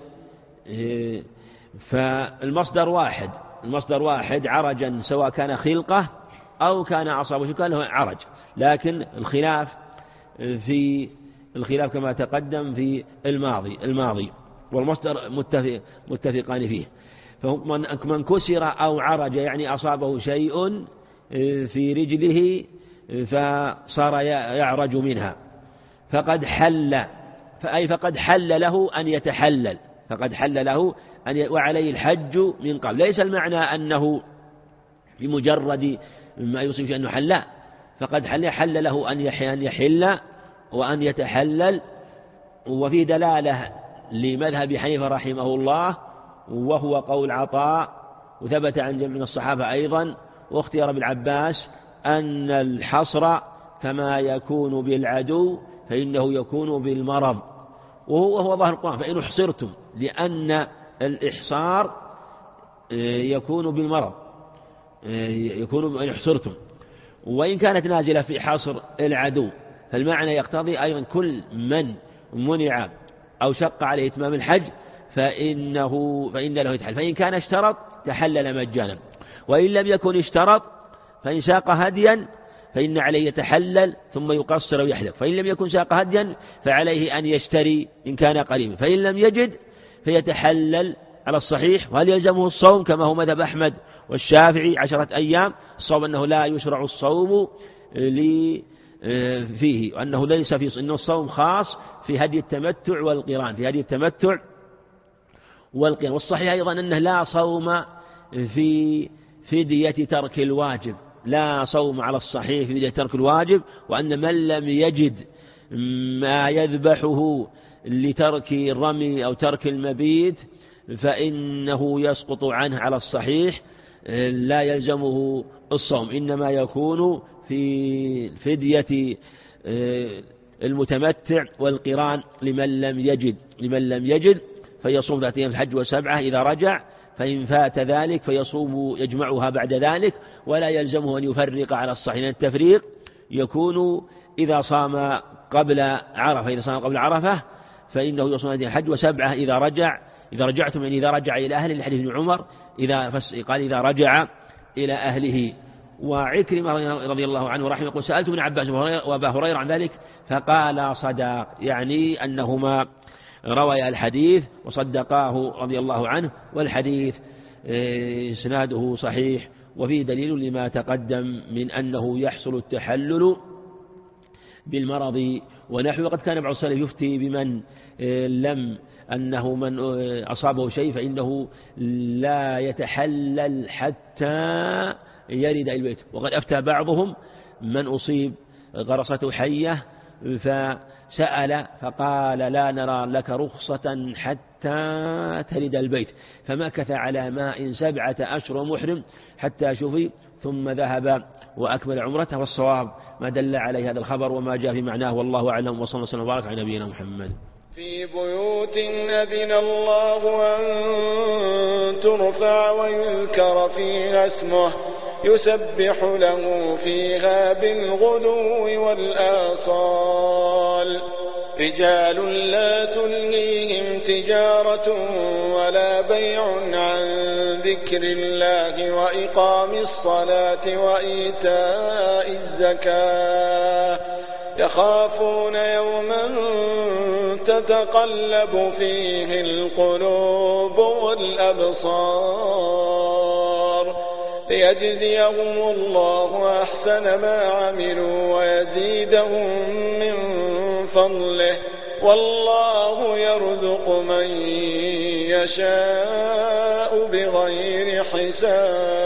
فالمصدر واحد المصدر واحد عرجا، سواء كان خلقة أو كان أصابه شيء كان له عرج، لكن الخلاف في الخلاف كما تقدم في الماضي الماضي والمصدر متفق متفقان فيه. فمن كسر أو عرج يعني أصابه شيء في رجله فصار يعرج منها فقد حل، فأي فقد حل له أن يتحلل، فقد حل له أن ي... وعليه الحج من قبل. ليس المعنى أنه بمجرد ما يوصف أنه حل، فقد حل حل له أن يحل وأن يتحلل. وفي دلالة لمذهب حنيفة رحمه الله وهو قول عطاء وثبت عن جمع من الصحابة أيضا واختيار ابن عباس أن الحصر كما يكون بالعدو فإنه يكون بالمرض، وهو هو ظاهر القرآن فإن احصرتم، لأن الإحصار يكون بالمرض، يكون إن احصرتم، وإن كانت نازلة في حصر العدو فالمعنى يقتضي أيضا كل من منع أو شق عليه إتمام الحج فإنه فإن له يتحلل، فإن كان اشترط تحلل مجانا، وإن لم يكن اشترط فإن ساق هديا فإن عليه يتحلل ثم يقصر ويحلق، فإن لم يكن ساق هديا فعليه أن يشتري إن كان قريبا، فإن لم يجد فيتحلل على الصحيح. وهل يلزمه الصوم كما هو مذهب أحمد والشافعي عشرة أيام؟ الصوم أنه لا يشرع الصوم فيه، وأنه ليس في إنه الصوم خاص في هدي التمتع والقران، في هدي التمتع والقران. والصحيح أيضا أنه لا صوم في فدية ترك الواجب، لا صوم على الصحيح في فدية ترك الواجب، وأن من لم يجد ما يذبحه لترك الرمي أو ترك المبيت فإنه يسقط عنه على الصحيح، لا يلزمه الصوم، إنما يكون في فدية المتمتع والقران لمن لم يجد لمن لم يجد فيصوم ذات أيام الحج وسبعة إذا رجع، فإن فات ذلك فيصوم يجمعها بعد ذلك، ولا يلزمه أن يفرق على الصحيح. التفريق يكون إذا صام قبل عرفة، إذا صام قبل عرفة فإنه يصوم ذات الحج وسبعة إذا رجع إذا رجعتم يعني إذا رجع إلى أهله، لحديث ابن عمر إذا قال إذا رجع إلى أهله. وعكرمة رضي الله عنه رحمه يقول سألت ابن عباس وأبا هريرة عن ذلك فقال صدق، يعني أنهما روي الحديث وصدقاه رضي الله عنه، والحديث إسناده صحيح وفيه دليل لما تقدم من أنه يحصل التحلل بالمرض ونحوه. وقد كان بعض السلف يفتي بمن لم أنه من أصابه شيء فإنه لا يتحلل حتى يرد البيت، وقد أفتى بعضهم من أصيب غرسته حية فسأل فقال لا نرى لك رخصة حتى ترد البيت، فمكث على ماء سبعة أشهر محرم حتى شفي ثم ذهب وأكمل عمرته. والصواب ما دل عليه هذا الخبر وما جاء في معناه، والله أعلم، وصلى الله وسلم وبارك على نبينا محمد. في بيوت أذن الله أن ترفع ويذكر فيها اسمه يسبح له فيها بالغدو والآصال، رجال لا تلهيهم تجارة ولا بيع عن ذكر الله وإقام الصلاة وإيتاء الزكاة، يخافون يوما تتقلب فيه القلوب والأبصار، ليجزيهم الله أحسن ما عملوا ويزيدهم من فضله، والله يرزق من يشاء بغير حساب.